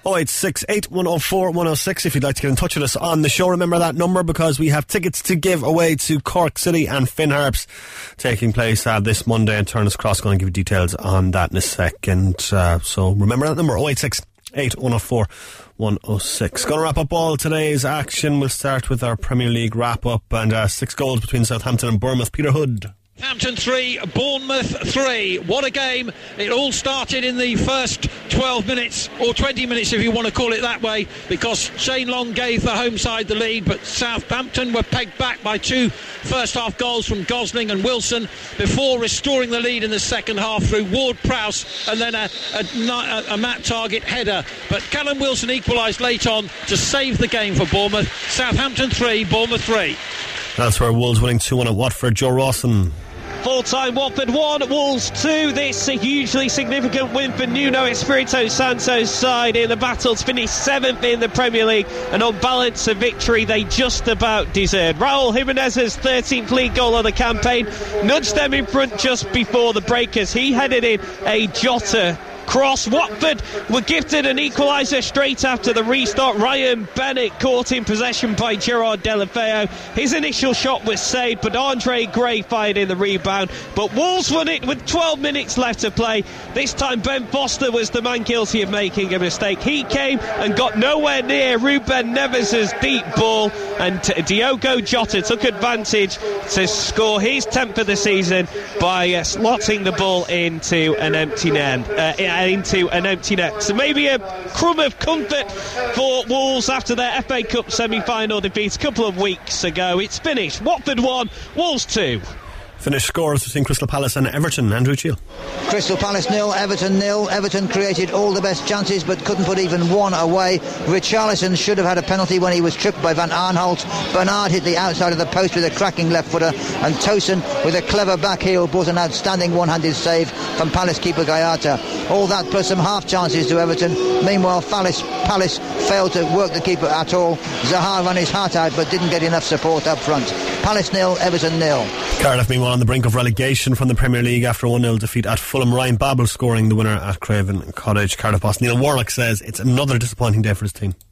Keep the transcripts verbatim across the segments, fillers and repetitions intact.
oh eight six, eight one oh four, one oh six if you'd like to get in touch with us on the show. Remember that number because we have tickets to give away to Cork City and Finn Harps taking place uh, this Monday, and Turner's Cross. Going to give you details on that in a second. Uh, so remember that number, oh eight six, eight one oh four, one oh six. Going to wrap up all today's action. We'll start with our Premier League wrap-up, and uh, six goals between Southampton and Bournemouth. Peter Hood. Hampton three, Bournemouth three. What a game. It all started in the first twelve minutes, or twenty minutes if you want to call it that way, because Shane Long gave the home side the lead, but Southampton were pegged back by two first half goals from Gosling and Wilson before restoring the lead in the second half through Ward-Prowse and then a, a, a Matt Targett header. But Callum Wilson equalised late on to save the game for Bournemouth. Southampton three, Bournemouth three. That's where Wolves winning two one at Watford. Joe Rawson. Full-time Watford one, Wolves two. This a hugely significant win for Nuno Espirito Santo's side in the battle to finish seventh in the Premier League, and on balance a victory they just about deserved. Raul Jimenez's thirteenth league goal of the campaign nudged them in front just before the break as he headed in a Jota cross. Watford were gifted an equaliser straight after the restart. Ryan Bennett caught in possession by Gerard Deulofeu. His initial shot was saved, but Andre Gray fired in the rebound. But Wolves won it with twelve minutes left to play. This time Ben Foster was the man guilty of making a mistake. He came and got nowhere near Ruben Neves' deep ball, and Diogo Jota took advantage to score his tenth of the season by uh, slotting the ball into an empty net. Uh, into an empty net. So maybe a crumb of comfort for Wolves after their F A Cup semi-final defeat a couple of weeks ago. It's finished. Watford one, Wolves two. Finished scores between Crystal Palace and Everton. Andrew Cheel. Crystal Palace nil, Everton nil. Everton created all the best chances but couldn't put even one away. Richarlison should have had a penalty when he was tripped by Van Aanholt. Bernard hit the outside of the post with a cracking left footer, and Tosin with a clever back heel brought an outstanding one-handed save from Palace keeper Gayata. All that plus some half chances to Everton. Meanwhile Palace, Palace failed to work the keeper at all. Zaha ran his heart out but didn't get enough support up front. Palace nil, Everton nil. Cardiff meanwhile on the brink of relegation from the Premier League after a one nil defeat at Fulham. Ryan Babel scoring the winner at Craven Cottage. Cardiff boss Neil Warnock says it's another disappointing day for his team.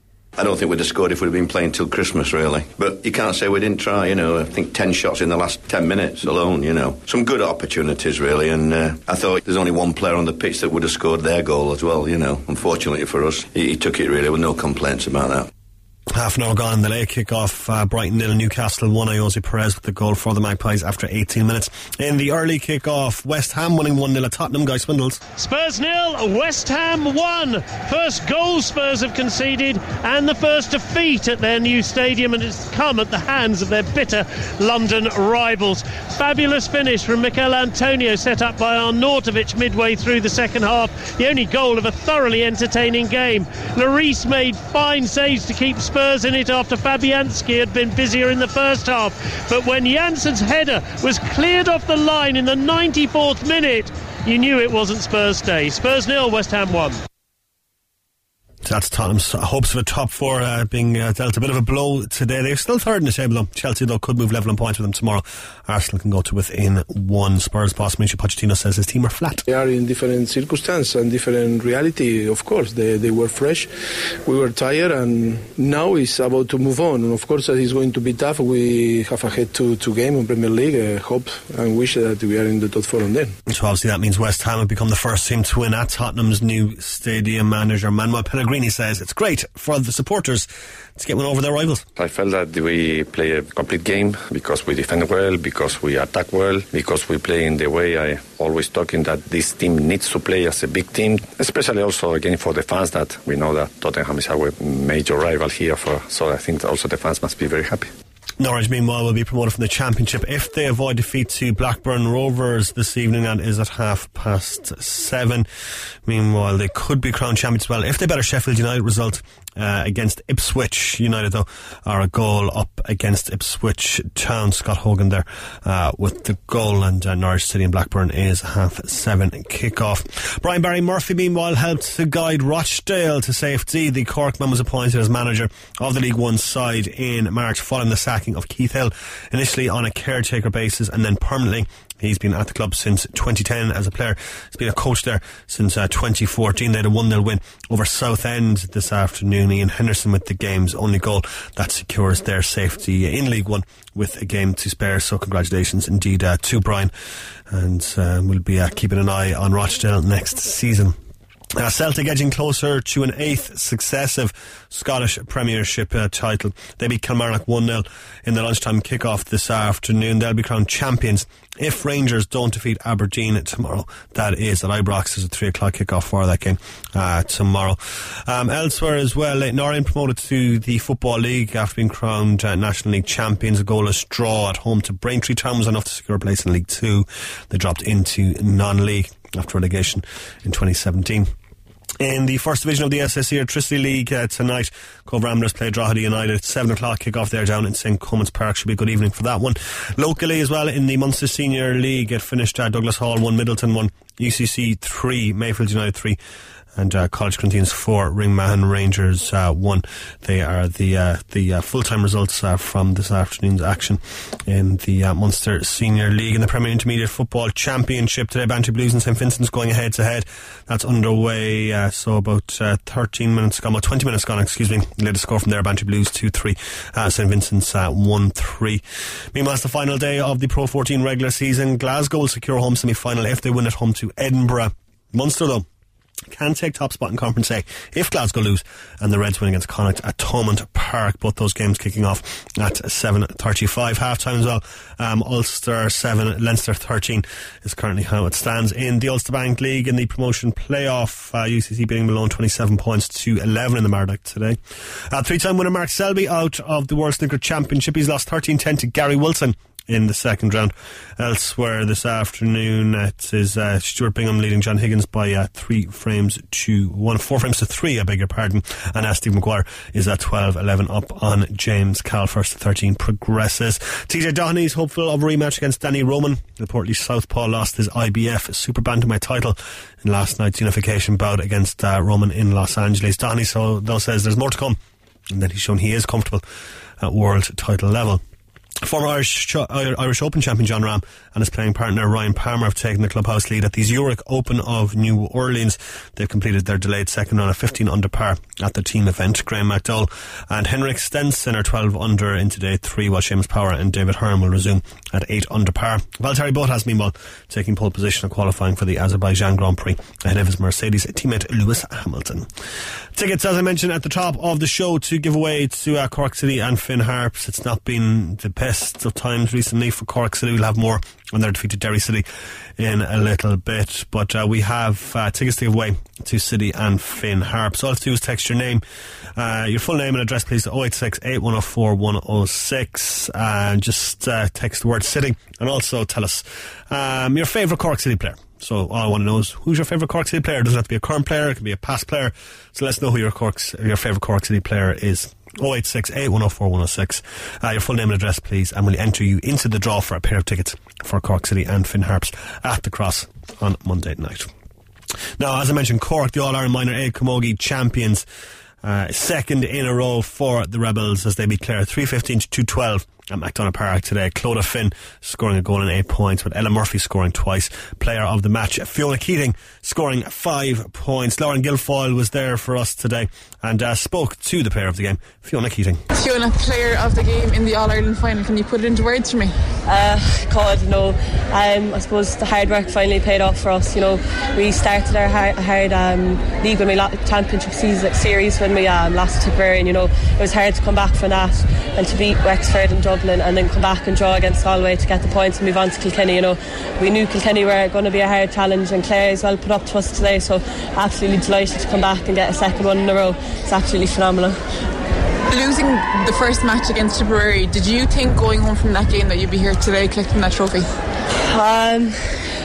I don't think we'd have scored if we'd have been playing till Christmas, really. But you can't say we didn't try, you know. I think ten shots in the last ten minutes alone, you know. Some good opportunities, really, and uh, I thought there's only one player on the pitch that would have scored their goal as well, you know. Unfortunately for us, he, he took it, really, with no complaints about that. Half an hour gone, the late kick-off, uh, Brighton nil, Newcastle one. Jose Perez with the goal for the Magpies after eighteen minutes. In the early kick-off, West Ham winning one nil at Tottenham. Guy Swindles. Spurs nil, West Ham one. First goal Spurs have conceded and the first defeat at their new stadium, and it's come at the hands of their bitter London rivals. Fabulous finish from Mikel Antonio, set up by Arnautovic midway through the second half. The only goal of a thoroughly entertaining game. Lloris made fine saves to keep Spurs in it after Fabianski had been busier in the first half, but when Jansen's header was cleared off the line in the ninety-fourth minute, you knew it wasn't Spurs' day. Spurs nil, West Ham one. That's Tottenham's hopes of a top four uh, being uh, dealt a bit of a blow today. They're still third in the table though. Chelsea though could move level on points with them tomorrow. Arsenal can go to within one. Spurs boss Mauricio Pochettino says his team are flat. They are in different circumstances and different reality, of course. They, they were fresh, we were tired, and now it's about to move on. And of course it's going to be tough. We have a head-to-two game in Premier League. I hope and wish that we are in the top four on then. So obviously that means West Ham have become the first team to win at Tottenham's new stadium. Manager Manuel Pellegrini says it's great for the supporters to get one over their rivals. I felt that we play a complete game because we defend well, because we attack well, because we play in the way I always talking that this team needs to play as a big team, especially also again for the fans, that we know that Tottenham is our major rival here, for, so I think also the fans must be very happy. Norwich, meanwhile, will be promoted from the Championship if they avoid defeat to Blackburn Rovers this evening, and is at half past seven. Meanwhile, they could be crowned champions as well if they better Sheffield United result uh, against Ipswich United, though, are a goal up against Ipswich Town. Scott Hogan there uh, with the goal, and uh, Norwich City and Blackburn is half seven kick-off. Brian Barry Murphy, meanwhile, helped to guide Rochdale to safety. The Corkman was appointed as manager of the League One side in March following the sacking of Keith Hill, initially on a caretaker basis and then permanently. He's been at the club since twenty ten as a player. He's been a coach there since uh, twenty fourteen. They had a one nil win over Southend this afternoon. Ian Henderson with the game's only goal. That secures their safety in League One with a game to spare. So congratulations indeed uh, to Brian. And uh, we'll be uh, keeping an eye on Rochdale next season. Uh, Celtic edging closer to an eighth successive Scottish Premiership uh, title. They beat Kilmarnock one nil in the lunchtime kick-off this afternoon. They'll be crowned champions if Rangers don't defeat Aberdeen tomorrow. That is at Ibrox. There's a three o'clock kick-off for that game uh, tomorrow. Um, elsewhere as well, Leyton Orient promoted to the Football League after being crowned uh, National League champions. A goalless draw at home to Braintree Town was enough to secure a place in League Two. They dropped into non-league after relegation in twenty seventeen. In the first division of the S S E Electricity League uh, tonight, Cove Ramblers play Drogheda United at seven o'clock kick-off there down in St Cummins Park. Should be a good evening for that one. Locally as well, in the Munster Senior League, it finished uh, Douglas Hall one, Middleton one, U C C three, Mayfield United three, and uh, College Corinthians four, Ringmahon Rangers uh, one. They are the uh, the uh, full-time results uh, from this afternoon's action in the uh, Munster Senior League. In the Premier Intermediate Football Championship today, Bantry Blues and St Vincent's going head to head. That's underway, uh, so about uh, thirteen minutes gone, about twenty minutes gone, excuse me. The latest score from there, Bantry Blues two three, uh, St Vincent's uh, one three. Meanwhile, it's the final day of the Pro fourteen regular season. Glasgow will secure home semi-final if they win at home to Edinburgh. Munster, though, can take top spot in Conference A if Glasgow lose and the Reds win against Connacht at Thomond Park. Both those games kicking off at seven thirty-five. Half time as well. Um, Ulster seven, Leinster thirteen is currently how it stands in the Ulster Bank League. In the promotion playoff, uh, U C C beating Malone twenty-seven points to eleven in the Murdoch today. Uh, three-time winner Mark Selby out of the World Snooker Championship. He's lost thirteen ten to Gary Wilson in the second round. Elsewhere this afternoon, it is uh, Stuart Bingham leading John Higgins by uh, three frames to one, four frames to three, I beg your pardon. And uh, Steve McGuire is at twelve eleven up on James Cal. First to thirteen progresses. T J Doheney's hopeful of a rematch against Danny Roman. The Portlaoise Southpaw lost his I B F Super Bantamweight title in last night's unification bout against uh, Roman in Los Angeles. Doheney so, though says there's more to come, and that he's shown he is comfortable at world title level. Former Irish Irish Open champion John Rahm and his playing partner Ryan Palmer have taken the clubhouse lead at the Zurich Open of New Orleans. They've completed their delayed second round of fifteen under par at the team event. Graham McDowell and Henrik Stenson are twelve under into day three, while Seamus Power and David Hearn will resume at eight under par. Valtteri Bottas, meanwhile, taking pole position and qualifying for the Azerbaijan Grand Prix ahead of his Mercedes teammate Lewis Hamilton. Tickets, as I mentioned at the top of the show, to give away to uh, Cork City and Finn Harps. It's not been the best of times recently for Cork City. We'll have more when they're defeated Derry City in a little bit, but uh, we have uh, tickets to give away to City and Finn Harps. All you have to do is text your name, uh, your full name and address please to oh eight six, eight one oh four, one oh six, and just uh, text the word City, and also tell us um, your favourite Cork City player. So all I want to know is, who's your favourite Cork City player? It doesn't have to be a current player, it can be a past player. So let's know who your Cork's, your favourite Cork City player is. oh eight six, eight one oh four, one oh six. Uh, your full name and address please, and we'll enter you into the draw for a pair of tickets for Cork City and Finn Harps at the Cross on Monday night. Now, as I mentioned, Cork, the All-Ireland Minor A Camogie champions, uh, second in a row for the Rebels as they beat Clare three fifteen to two twelve at McDonagh Park today. Clodagh Finn scoring a goal and eight points, with Ella Murphy scoring twice. Player of the match, Fiona Keating, scoring five points. Lauren Guilfoyle was there for us today and uh, spoke to the player of the game, Fiona Keating. Fiona, player of the game in the All-Ireland final, can you put it into words for me? Uh, God, no. Um, I suppose the hard work finally paid off for us. You know, we started our hard, hard um, league when we lost the championship season, series when we um, lost to Tipperary, and you know, it was hard to come back from that and to beat Wexford and Dublin and then come back and draw against Galway to get the points and move on to Kilkenny. You know, we knew Kilkenny were going to be a hard challenge, and Clare as well put up to us today, so absolutely delighted to come back and get a second one in a row. It's absolutely phenomenal. Losing the first match against Tipperary, did you think going home from that game that you'd be here today collecting that trophy? Um,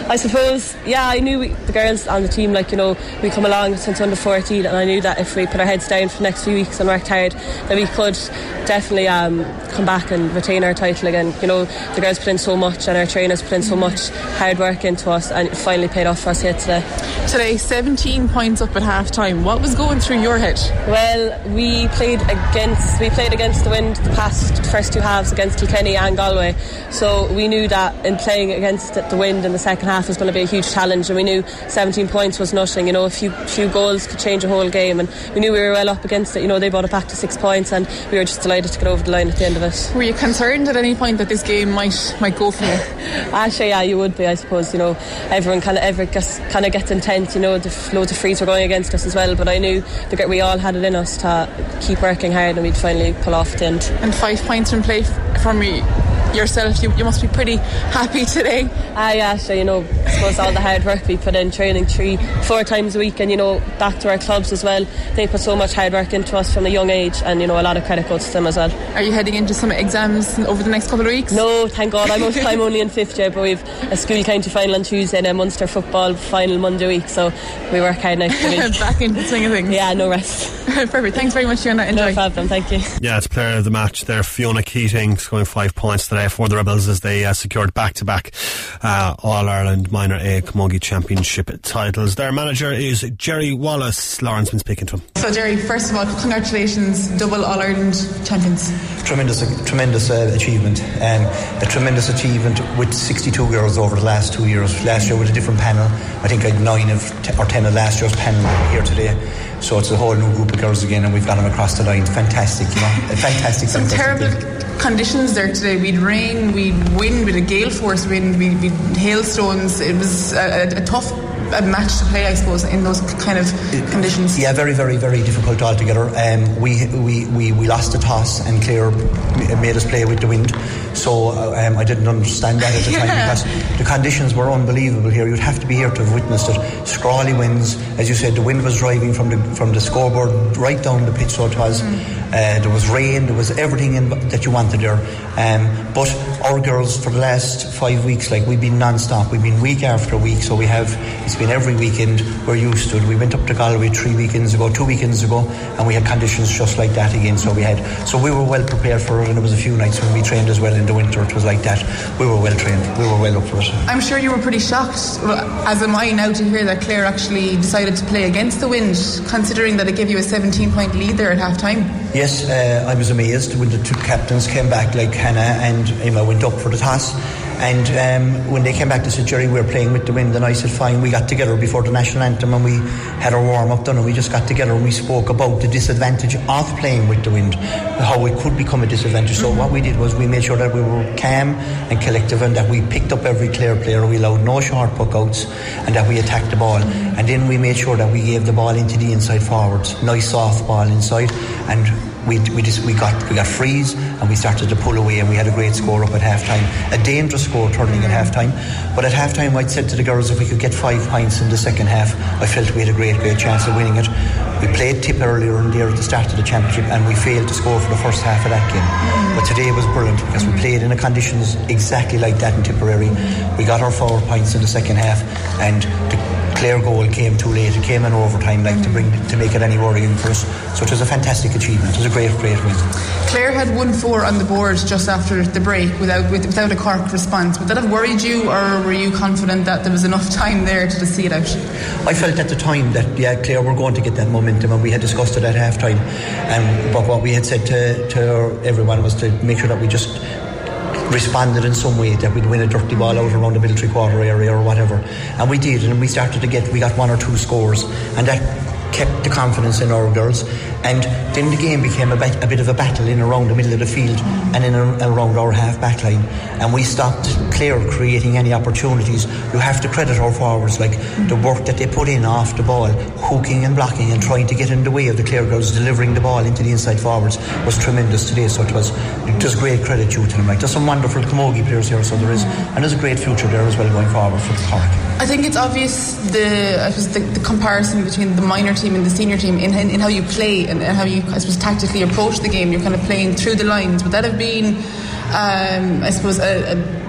I suppose, yeah, I knew we, the girls on the team, like, you know, we come along since under fourteen, and I knew that if we put our heads down for the next few weeks and worked hard, that we could definitely um, come back and retain our title again. You know, the girls put in so much and our trainers put in so much hard work into us, and it finally paid off for us here today. Today, seventeen points up at half time. What was going through your head? Well, we played against we played against the wind the past first two halves against Kilkenny and Galway, so we knew that in playing against the wind in the second half was going to be a huge challenge, and we knew seventeen points was nothing. You know, a few few goals could change a whole game, and we knew we were well up against it. You know, they brought it back to six points, and we were just delighted to get over the line at the end of it. Were you concerned at any point that this game might might go for you? Actually, yeah, you would be, I suppose. You know, everyone kind of ever gets, kind of gets intense. You know, the loads of frees were going against us as well, but I knew that we all had it in us to keep working hard, and we'd finally pull off at the end. And five points from play from me. Yourself, you, you must be pretty happy today. Ah, yeah, so, you know, I suppose all the hard work we put in, training three, four times a week, and, you know, back to our clubs as well. They put so much hard work into us from a young age, and, you know, a lot of credit goes to them as well. Are you heading into some exams over the next couple of weeks? No, thank God. I'm, I'm only in fifth year, but we've a school county final on Tuesday and a Munster football final Monday week, so we work hard next week. Back into the swing of things. Yeah, no rest. Perfect. Thanks very much, Fiona. Enjoy. No problem. Thank you. Yeah, it's player of the match there, Fiona Keating, scoring five points today for the Rebels as they uh, secured back-to-back uh, All-Ireland Minor A Camogie Championship titles. Their manager is Jerry Wallace. Lauren's been speaking to him. So, Jerry, first of all, congratulations, double All-Ireland champions. Tremendous, tremendous uh, achievement. Um, a tremendous achievement with sixty-two girls over the last two years. Last year with a different panel. I think I had nine of t- or ten of last year's panel here today. So it's a whole new group of girls again, and we've got them across the line. Fantastic, you know, a fantastic. Some fantastic terrible thing. Conditions there today. We'd rain, we'd wind, we'd a gale force wind, we'd, we'd hailstones. It was a, a, a tough a match to play, I suppose, in those kind of conditions. Yeah, very, very, very difficult altogether. Um, we, we, we, we lost the toss, and Clare made us play with the wind. So um, I didn't understand that at the time yeah. because the conditions were unbelievable here. You'd have to be here to have witnessed it. Scrawly winds, as you said, the wind was driving from the from the scoreboard right down the pitch. So it was. Mm. Uh, there was rain. There was everything in, that you wanted there. Um, but our girls, for the last five weeks, like we've been non-stop. We've been week after week. So we have. It's been every weekend. We're used to it. We went up to Galway three weekends ago, two weekends ago, and we had conditions just like that again. So we had. So we were well prepared for it. And there was a few nights when we trained as well in the winter. It was like that. We were well trained. We were well up for it. I'm sure you were pretty shocked, well, as am I now, to hear that Clare actually decided to play against the wind, considering that it gave you a seventeen point lead there at half time. Yes, uh, I was amazed when the two captains came back, like Hannah and Emma went up for the toss. And um, when they came back, they said, Jerry, we're playing with the wind. And I said, fine. We got together before the national anthem and we had our warm-up done, and we just got together and we spoke about the disadvantage of playing with the wind, how it could become a disadvantage. So what we did was we made sure that we were calm and collective, and that we picked up every Clare player. We allowed no short puck-outs, and that we attacked the ball. And then we made sure that we gave the ball into the inside forwards, nice soft ball inside, and we we just we got we got frees, and we started to pull away, and we had a great score up at half time, a dangerous score turning at half time. But at half time I'd said to the girls, if we could get five points in the second half, I felt we had a great great chance of winning it. We played Tip earlier in there at the start of the championship, and we failed to score for the first half of that game. But today was brilliant because we played in the conditions exactly like that in Tipperary. We got our four points in the second half, and the Clare goal came too late. It came in overtime, like to bring to make it any worrying for us. So it was a fantastic achievement. It was a great, great win. Clare had one four on the board just after the break without with, without a Cork response. Would that have worried you, or were you confident that there was enough time there to see it out? I felt at the time that yeah, Clare were going to get that momentum, and we had discussed it at half time. Um, but what we had said to, to everyone was to make sure that we just responded in some way, that we'd win a dirty ball out around the middle three quarter area or whatever, and we did, and we started to get we got one or two scores, and that kept the confidence in our girls. And then the game became a bit, a bit of a battle in around the middle of the field and in a, around our half back line, and we stopped Clare creating any opportunities. You have to credit our forwards, like the work that they put in off the ball, hooking and blocking and trying to get in the way of the Clare girls delivering the ball into the inside forwards was tremendous today. So it was it was great credit due to them. Like, there's some wonderful camogie players here, so there is, and there's a great future there as well going forward for the Cork. I think it's obvious the I suppose the, the comparison between the minor team and the senior team in, in, in how you play and, and how you, I suppose, tactically approach the game. You're kind of playing through the lines. Would that have been, um, I suppose, a, a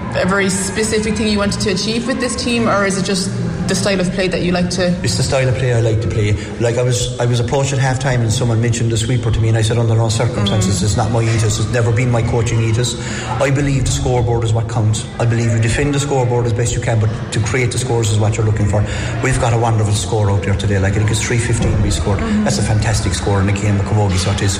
a very specific thing you wanted to achieve with this team, or is it just the style of play that you like to? It's the style of play I like to play. Like I was I was approached at half time and someone mentioned the sweeper to me, and I said under no circumstances, mm. it's not my ethos, it's never been my coaching ethos. I believe the scoreboard is what counts. I believe you defend the scoreboard as best you can, but to create the scores is what you're looking for. We've got a wonderful score out there today. Like I think it's three fifteen we scored. Mm-hmm. That's a fantastic score in the game of Camogie, so it is.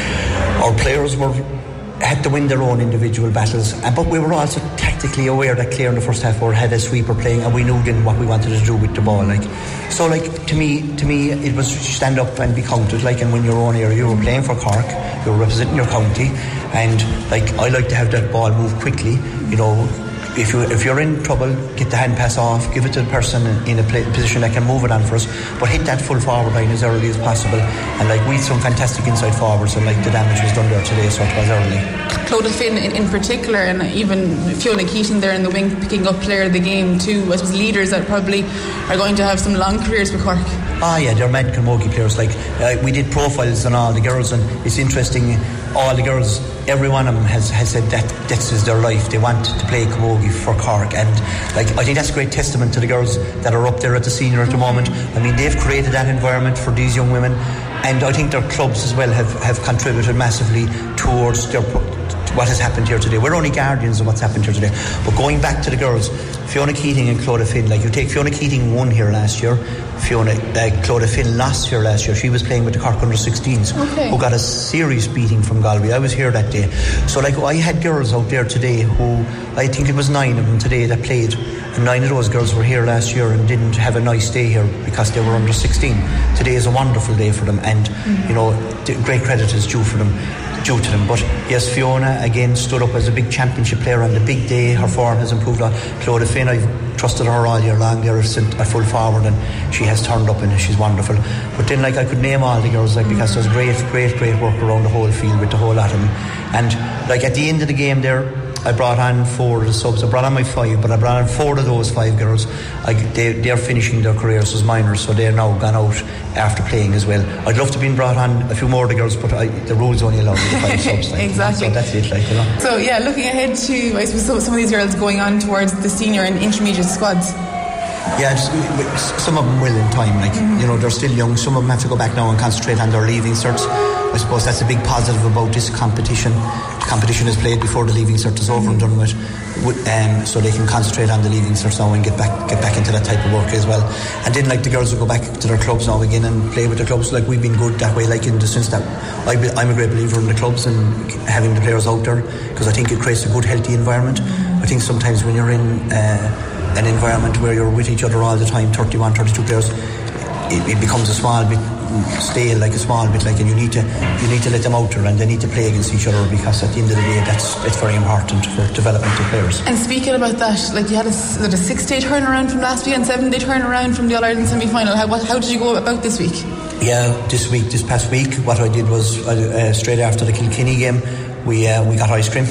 Our players were had to win their own individual battles, but we were also tactically aware that Clare in the first half were had a sweeper playing, and we knew then what we wanted to do with the ball. Like so, like to me, to me, it was stand up and be counted. Like, and when your own area, you were playing for Cork, you were representing your county, and like I like to have that ball move quickly. You know, if you if you're in trouble, get the hand pass off, give it to the person in a play, position that can move it on for us, but hit that full forward line as early as possible. And like we had some fantastic inside forwards, and like the damage was done there today, so it was early. Clodagh Finn in, in particular, and even Fiona Keating there in the wing, picking up player of the game too. I suppose leaders that probably are going to have some long careers with Cork. Ah, yeah, they're mad Camogie players. Like uh, we did profiles on all the girls, and it's interesting. All the girls, every one of them has, has said that this is their life. They want to play Camogie for Cork, and like I think that's a great testament to the girls that are up there at the senior at the moment. I mean, they've created that environment for these young women, and I think their clubs as well have, have contributed massively towards their what has happened here today. We're only guardians of what's happened here today. But going back to the girls, Fiona Keating and Clodagh Finn, like you take Fiona Keating won here last year, Fiona uh, Clodagh Finn lost here last year. She was playing with the Cork under sixteens, okay, who got a serious beating from Galway. I was here that day. So like I had girls out there today who, I think it was nine of them today that played, and nine of those girls were here last year and didn't have a nice day here because they were under sixteen. Today is a wonderful day for them, and mm-hmm. you know, great credit is due for them due to them. But yes, Fiona again stood up as a big championship player on the big day. Her form has improved a lot. Clodagh Finn, I've trusted her all year long there sent a full forward, and she has turned up and she's wonderful. But then like I could name all the girls, like, because there's great great great work around the whole field with the whole lot of them. And like at the end of the game there, I brought on four of the subs. I brought on my five, but I brought on four of those five girls. I, they, they're finishing their careers as minors, so they're now gone out after playing as well. I'd love to have been brought on a few more of the girls, but I, the rules only allow me the five subs. Like, exactly. So that's it, like, you know. So yeah, looking ahead to, I suppose, some of these girls going on towards the senior and intermediate squads. Yeah, just, some of them will in time. Like, mm-hmm. you know, they're still young. Some of them have to go back now and concentrate on their leaving certs. I suppose that's a big positive about this competition. The competition is played before the leaving cert is over and done with, um, so they can concentrate on the leaving certs now and get back get back into that type of work as well. And then like the girls will go back to their clubs now again and play with their clubs. Like we've been good that way, like in the sense that I be, I'm a great believer in the clubs and having the players out there, because I think it creates a good, healthy environment. I think sometimes when you're in uh, an environment where you're with each other all the time, thirty-one, thirty-two players, it, it becomes a small bit stale, like a small bit, like, and you need to you need to let them out there, and they need to play against each other, because at the end of the day that's it's very important for development of players. And speaking about that, like you had a, a six day turnaround from last week and seven day turnaround from the All-Ireland semi-final. How, how did you go about this week? Yeah, this week, this past week, what I did was uh, straight after the Kilkenny game, we uh, we got ice cream.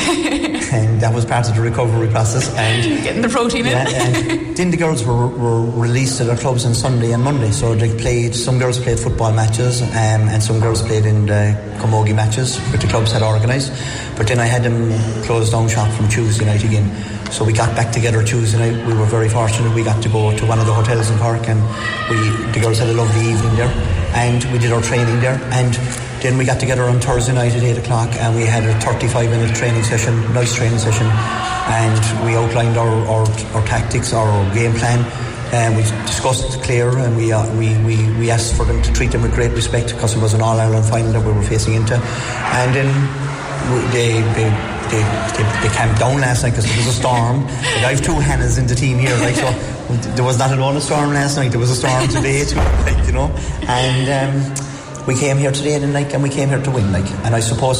And that was part of the recovery process, and getting the protein yeah, in. And then the girls were, were released to their clubs on Sunday and Monday, so they played. Some girls played football matches, um, and some girls played in the camogie matches which the clubs had organised. But then I had them close down shop from Tuesday night again. So we got back together Tuesday night. We were very fortunate. We got to go to one of the hotels in Cork, and we the girls had a lovely evening there, and we did our training there. And then we got together on Thursday night at eight o'clock, and we had a thirty-five minute training session, nice training session, and we outlined our, our, our tactics, our game plan, and we discussed Clare, and we, uh, we, we, we asked for them to treat them with great respect, because it was an All-Ireland final that we were facing into. And then they they, they, they, they camped down last night because there was a storm. Like, I have two Hannahs in the team here, like, so there was not alone a storm last night, there was a storm today too, like, you know. And um, we came here today and like, and we came here to win, like, and I suppose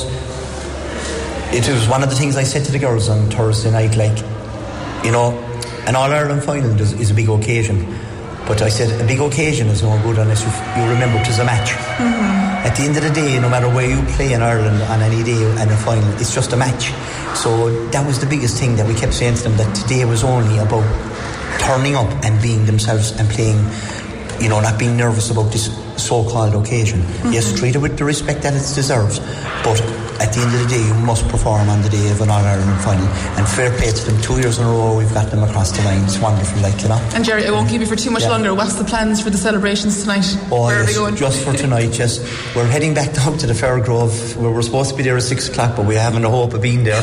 it was one of the things I said to the girls on Thursday night, like, you know, an All-Ireland final is, is a big occasion, but I said a big occasion is no good unless you, you remember it is a match. Mm-hmm. At the end of the day, no matter where you play in Ireland on any day and a final, it's just a match. So that was the biggest thing that we kept saying to them, that today was only about turning up and being themselves and playing, you know, not being nervous about this so-called occasion. Mm-hmm. Yes, treat it with the respect that it deserves, but at the end of the day, you must perform on the day of an All-Ireland final. And fair play to them. Two years in a row, we've got them across the line. It's wonderful, like, you know. And Jerry, I won't keep you for too much yeah. longer. What's the plans for the celebrations tonight? Oh, Where yes, are we going? Just for tonight, yes. We're heading back down to the Fairgrove. We were supposed to be there at six o'clock, but we haven't a hope of being there.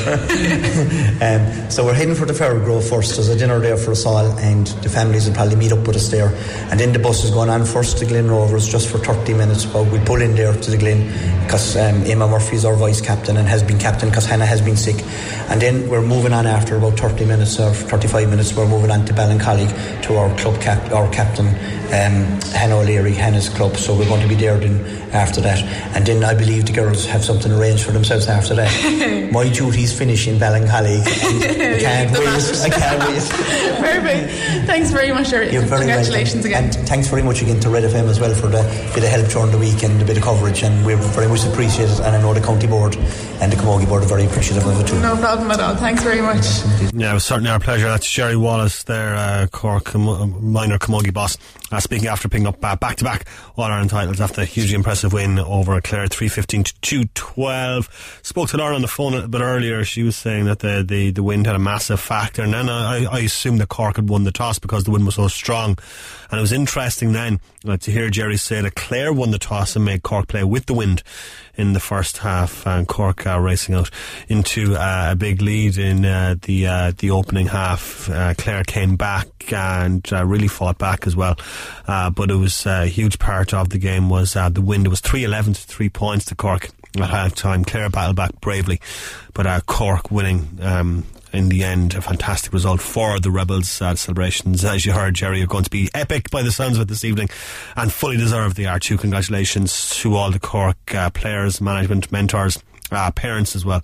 um, so we're heading for the Fairgrove first. There's a dinner there for us all, and the families will probably meet up with us there. And then the bus is going on first to Glen Rovers just for thirty minutes. But we pull in there to the Glen because um, Emma Murphy is our vice captain and has been captain because Hannah has been sick. And then we're moving on after about thirty minutes or thirty-five minutes. We're moving on to Ballincollig to our club cap, our captain, um, Hannah O'Leary, Hannah's club. So we're going to be there then after that. And then I believe the girls have something arranged for themselves after that. My duty's finishing Ballincollig. I can't wait. I can't wait. Perfect. Thanks very much, Jerry. You're very Congratulations welcome. again. And thanks very much again to Red F M as well for the bit of help during the week and a bit of coverage. And we're very much appreciated. And I know the county board and the Camogie board are very appreciative of it too. No problem at all. Thanks very much. Yeah, it was certainly our pleasure. That's Jerry Wallace there, uh, Cork Com- minor Camogie boss, uh, speaking after picking up uh, back-to-back All-Ireland titles after a hugely impressive win over Clare, three fifteen to two twelve. Spoke to Lauren on the phone a bit earlier. She was saying that the, the, the wind had a massive factor, and then I, I assumed that Cork had won the toss because the wind was so strong. And it was interesting then uh, to hear Jerry say that Clare won the toss and made Cork play with the wind in the first half, and Cork uh, racing out into uh, a big lead in uh, the uh, the opening half. Uh, Clare came back and uh, really fought back as well, uh, but it was uh, a huge part of the game was uh, the wind. It was three eleven to three points to Cork at half time. Clare battled back bravely, but uh, Cork winning um, in the end. A fantastic result for the Rebels. Uh, celebrations, as you heard, Jerry, are going to be epic by the sounds of it this evening, and fully deserved they are too. Congratulations to all the Cork uh, players, management, mentors, uh, parents as well,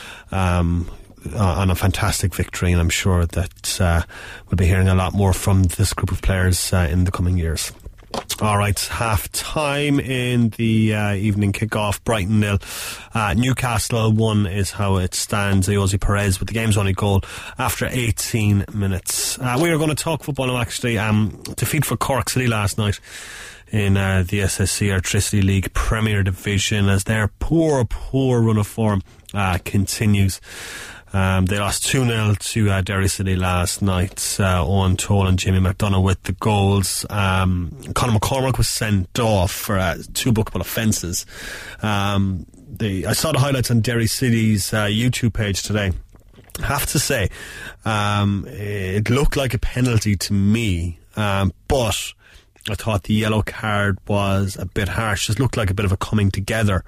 um, uh, on a fantastic victory. And I'm sure that uh, we'll be hearing a lot more from this group of players uh, in the coming years. Alright, half time in the uh, evening kick-off. Brighton nil, uh, Newcastle one is how it stands. Ayoze Perez with the game's only goal after eighteen minutes. Uh, we are going to talk football now, actually. Um, defeat for Cork City last night in uh, the S S C Electricity League Premier Division as their poor, poor run of form uh, continues. Um, they lost two nil to uh, Derry City last night. uh, Owen Toll and Jimmy McDonough with the goals. um, Conor McCormack was sent off for uh, two bookable offences. um, they, I saw the highlights on Derry City's uh, YouTube page today. I have to say, um, it looked like a penalty to me, um, but I thought the yellow card was a bit harsh. Just looked like a bit of a coming together.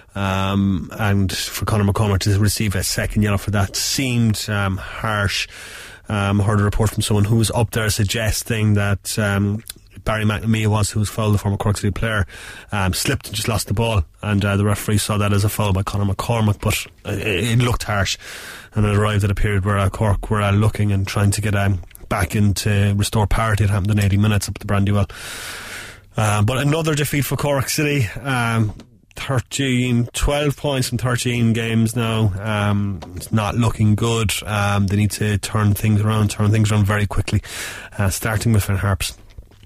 Um, and for Conor McCormack to receive a second yellow for that seemed um, harsh. Um, I heard a report from someone who was up there suggesting that um, Barry McNamee was, who was fouled, the former Cork City player, um, slipped and just lost the ball, and uh, the referee saw that as a foul by Conor McCormack, but it, it looked harsh, and it arrived at a period where uh, Cork were uh, looking and trying to get um, back into restore parity. It happened in eighty minutes up at the Brandywell. Uh, but another defeat for Cork City. Um, thirteen, twelve points from thirteen games now. Um, it's not looking good. Um, they need to turn things around, turn things around very quickly, uh, starting with Finn Harps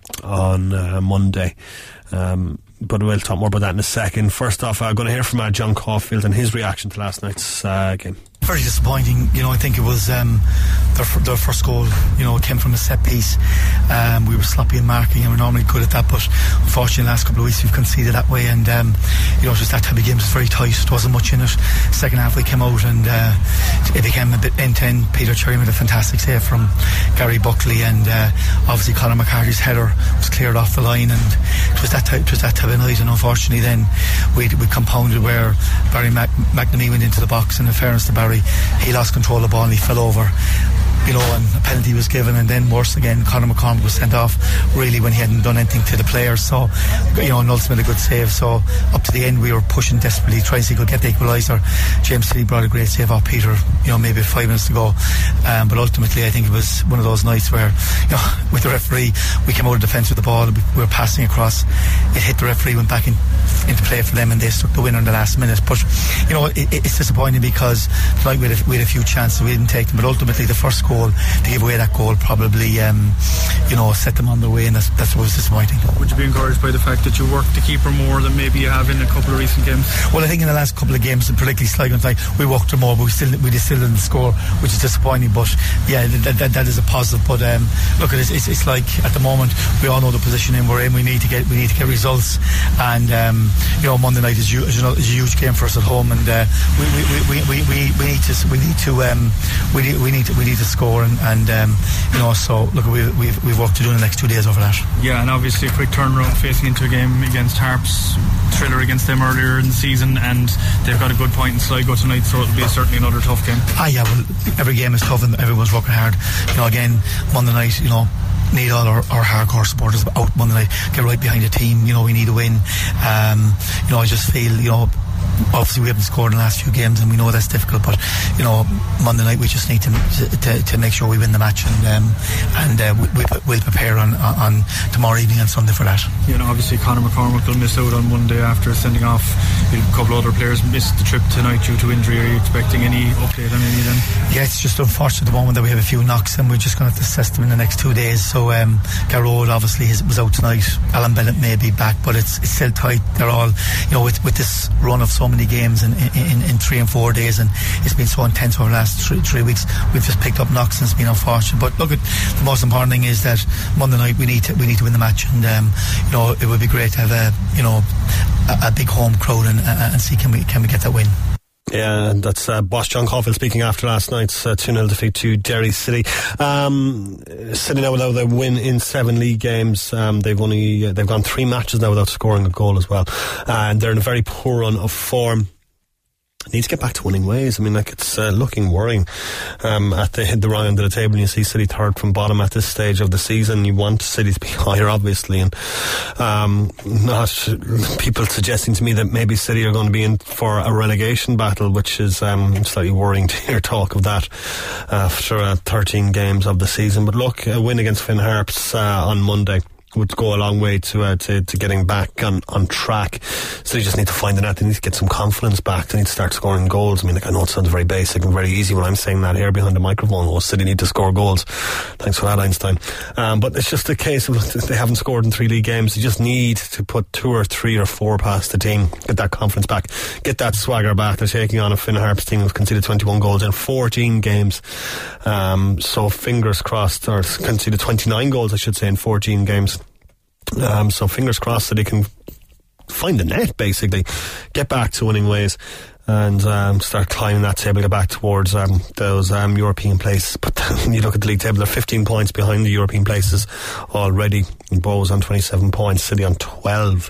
on uh, Monday. Um, but we'll talk more about that in a second. First off, I'm going to hear from uh, John Caulfield and his reaction to last night's uh, game. Very disappointing. You know, I think it was um, their, their first goal, you know, it came from a set piece. Um, we were sloppy in marking and we're normally good at that, but unfortunately the last couple of weeks we've conceded that way, and um, you know, just that type of game was very tight. There wasn't much in it. Second half we came out and uh, it became a bit end-to-end. Peter Cherry made a fantastic save from Gary Buckley, and uh, obviously Colin McCarthy's header was cleared off the line, and it was that type, it was that type of night. And unfortunately then we we compounded where Barry Mac- McNamee went into the box, and in fairness to Barry, he lost control of the ball and he fell over, you know, and a penalty was given, and then worse again, Conor McCormack was sent off really when he hadn't done anything to the players. So, you know, and ultimately a good save. So up to the end we were pushing desperately, trying to see if we could get the equaliser. James City brought a great save off Peter, you know, maybe five minutes to go, um, but ultimately I think it was one of those nights where, you know, with the referee we came out of defence with the ball, we were passing across, it hit the referee, went back in, into play for them, and they struck the winner in the last minute. But you know, it, it's disappointing because tonight we had, a, we had a few chances, we didn't take them, but ultimately the first goal goal, to give away that goal probably um, you know set them on their way, and that's, that's what was disappointing. Would you be encouraged by the fact that you worked the keeper more than maybe you have in a couple of recent games? Well, I think in the last couple of games, particularly Sligo and Sligo, we worked them more, but we still we still didn't score, which is disappointing. But yeah, that, that, that is a positive. But um, look, it's, it's it's like at the moment we all know the position we're in. We need to get we need to get results, and um, you know Monday night is, is, you know, is a huge game for us at home, and uh, we, we, we, we, we, we need to we need to um, we need we need to we need to score, and, and um, you know so look, we we've we've work to do in the next two days over that. Yeah, and obviously a quick turnaround facing into a game against Harps, thriller against them earlier in the season, and they've got a good point in Sligo tonight, so it'll be certainly another tough game. Ah yeah, well every game is tough and everyone's working hard. You know, again Monday night, you know, need all our, our hardcore supporters out Monday night, get right behind the team. You know, we need a win. Um, you know, I just feel, you know, obviously we haven't scored in the last few games and we know that's difficult, but you know Monday night we just need to to, to make sure we win the match, and um, and uh, we, we'll prepare on, on tomorrow evening and Sunday for that. You know, obviously Conor McCormick will miss out on Monday after sending off. A couple of other players missed the trip tonight due to injury. Are you expecting any update on any of them? Yeah, it's just unfortunate at the moment that we have a few knocks and we're just going to have to assess them in the next two days. So um, Garrod obviously has, was out tonight. Alan Bennett may be back, but it's, it's still tight. They're all, you know, with, with this run of so many games in, in, in three and four days, and it's been so intense over the last three, three weeks. We've just picked up knocks and it's been unfortunate. But look, the most important thing is that Monday night we need to, we need to win the match, and um, you know it would be great to have a you know a, a big home crowd and, and see can we can we get that win. Yeah, and that's uh, boss John Caulfield speaking after last night's uh, two nil defeat to Derry City. Um, City now without a win in seven league games. Um, they've only uh, they've gone three matches now without scoring a goal as well, uh, and they're in a very poor run of form. Need to get back to winning ways. I mean, like, it's uh, looking worrying um, at the hit the wrong end of the table, and you see City third from bottom at this stage of the season. You want City to be higher, obviously, and um, not people suggesting to me that maybe City are going to be in for a relegation battle, which is um, slightly worrying to hear talk of that after uh, thirteen games of the season. But look, a win against Finn Harps uh, on Monday would go a long way to, uh, to to getting back on, on track. So you just need to find the net. They need to get some confidence back. They need to start scoring goals. I mean, like, I know it sounds very basic and very easy when I'm saying that here behind the microphone. Oh, City need to score goals. Thanks for that, Einstein. Um, but it's just a case of they haven't scored in three league games. You just need to put two or three or four past the team. Get that confidence back. Get that swagger back. They're taking on a Finn Harps team who's conceded twenty-one goals in fourteen games. Um, so fingers crossed, or conceded twenty-nine goals, I should say, in fourteen games. Um, so fingers crossed that he can find the net, basically, get back to winning ways, and um, start climbing that table, get back towards um, those um, European places. But then you look at the league table, they're fifteen points behind the European places already. Bowes on twenty-seven points, City on twelve.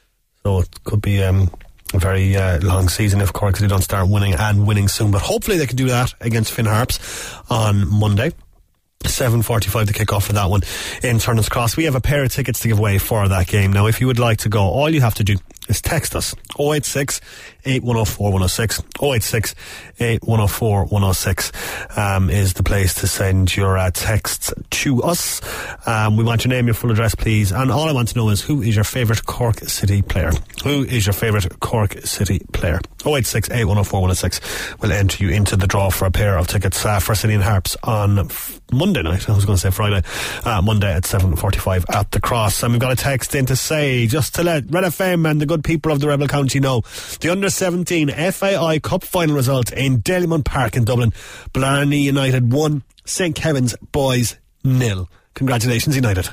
So it could be um, a very uh, long season if Cork City don't start winning, and winning soon. But hopefully they can do that against Finn Harps on Monday. seven forty-five to kick off for that one in Turners Cross. We have a pair of tickets to give away for that game. Now, if you would like to go, all you have to do is text us oh eight six, eight one oh four, one oh six. oh eight six, eight one oh four, one oh six um, is the place to send your uh, texts to us. Um, we want your name, your full address, please. And all I want to know is, who is your favourite Cork City player? Who is your favourite Cork City player? oh eight six, eight one oh four, one oh six will enter you into the draw for a pair of tickets uh, for City and Harps on f- Monday night. I was going to say Friday. Uh, Monday at seven forty-five at the Cross. And we've got a text in to say, just to let Red F M and the good people of the Rebel County know, the under seventeen F A I Cup final result in Dalymount Park in Dublin. Blarney United one, Saint Kevin's Boys nil. Congratulations, United.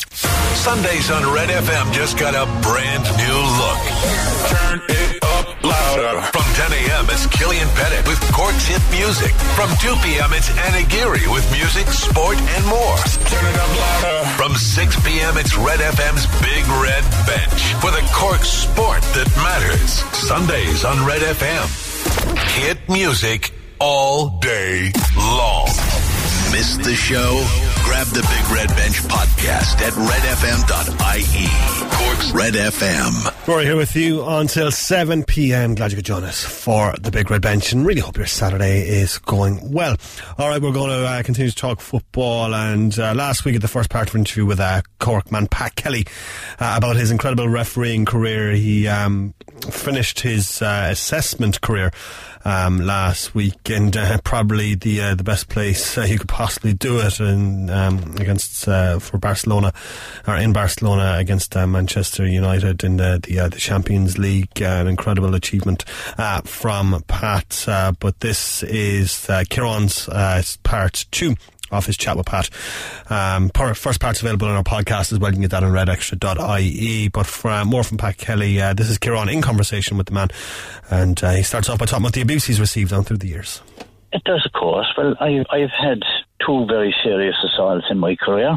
Sundays on Red F M just got a brand new look. Turn it up louder. From ten a.m. it's Killian Pettit with Cork's hit music. From two p.m. it's Anna Geary with music, sport and more. Turn it up louder. From six p.m. it's Red F M's Big Red Bench for the Cork sport that matters. Sundays on Red F M. Hit music all day long. Miss the show? Grab the Big Red Bench podcast at red f m dot i e. Cork's Red F M. Rory here with you until seven p.m. Glad you could join us for the Big Red Bench, and really hope your Saturday is going well. Alright, we're going to uh, continue to talk football, and uh, last week at the first part of an interview with uh, Cork man Pat Kelly uh, about his incredible refereeing career. He um, finished his uh, assessment career Um, last week, and uh, probably the uh, the best place uh, you could possibly do it in, um, against uh, for Barcelona, or in Barcelona against uh, Manchester United in the the, uh, the Champions League. Uh, an incredible achievement uh, from Pat. Uh, but this is uh, Kieran's uh, part two of his chat with Pat. Um, first part's available on our podcast as well. You can get that on red extra dot i e. But for uh, more from Pat Kelly, uh, this is Kieran in conversation with the man, and uh, he starts off by talking about the abuse he's received down through the years. It does, of course. Well, I, I've had two very serious assaults in my career.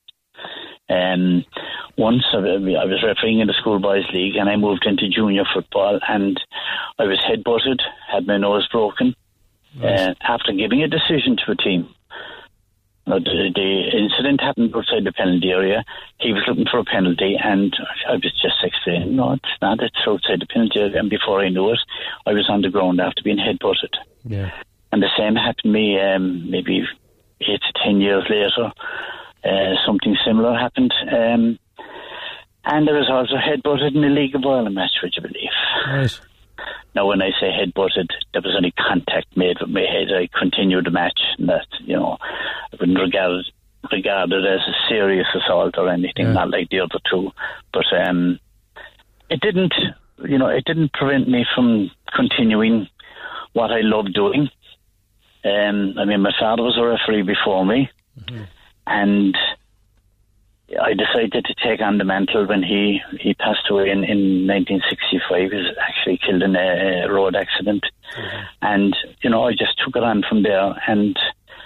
Um, once I was refereeing in the schoolboys league, and I moved into junior football, and I was headbutted, had my nose broken, nice. uh, after giving a decision to a team. Now, the, the incident happened outside the penalty area. He was looking for a penalty, and I was just explaining, no, it's not, it's outside the penalty area. And before I knew it, I was on the ground after being headbutted. Yeah. And the same happened to me um, maybe eight to ten years later. Uh, something similar happened. Um, and I was also headbutted in the League of Ireland match, would you believe? Right. Now, when I say headbutted, there was only contact made with my head. I continued the match, and that, you know, I wouldn't regard it, regard it as a serious assault or anything, yeah. Not like the other two. But um, it didn't, you know, it didn't prevent me from continuing what I loved doing. Um, I mean, my father was a referee before me, mm-hmm. and I decided to take on the mantle when he, he passed away in, in nineteen sixty-five. He was actually killed in a, a road accident. Mm-hmm. And, you know, I just took it on from there, and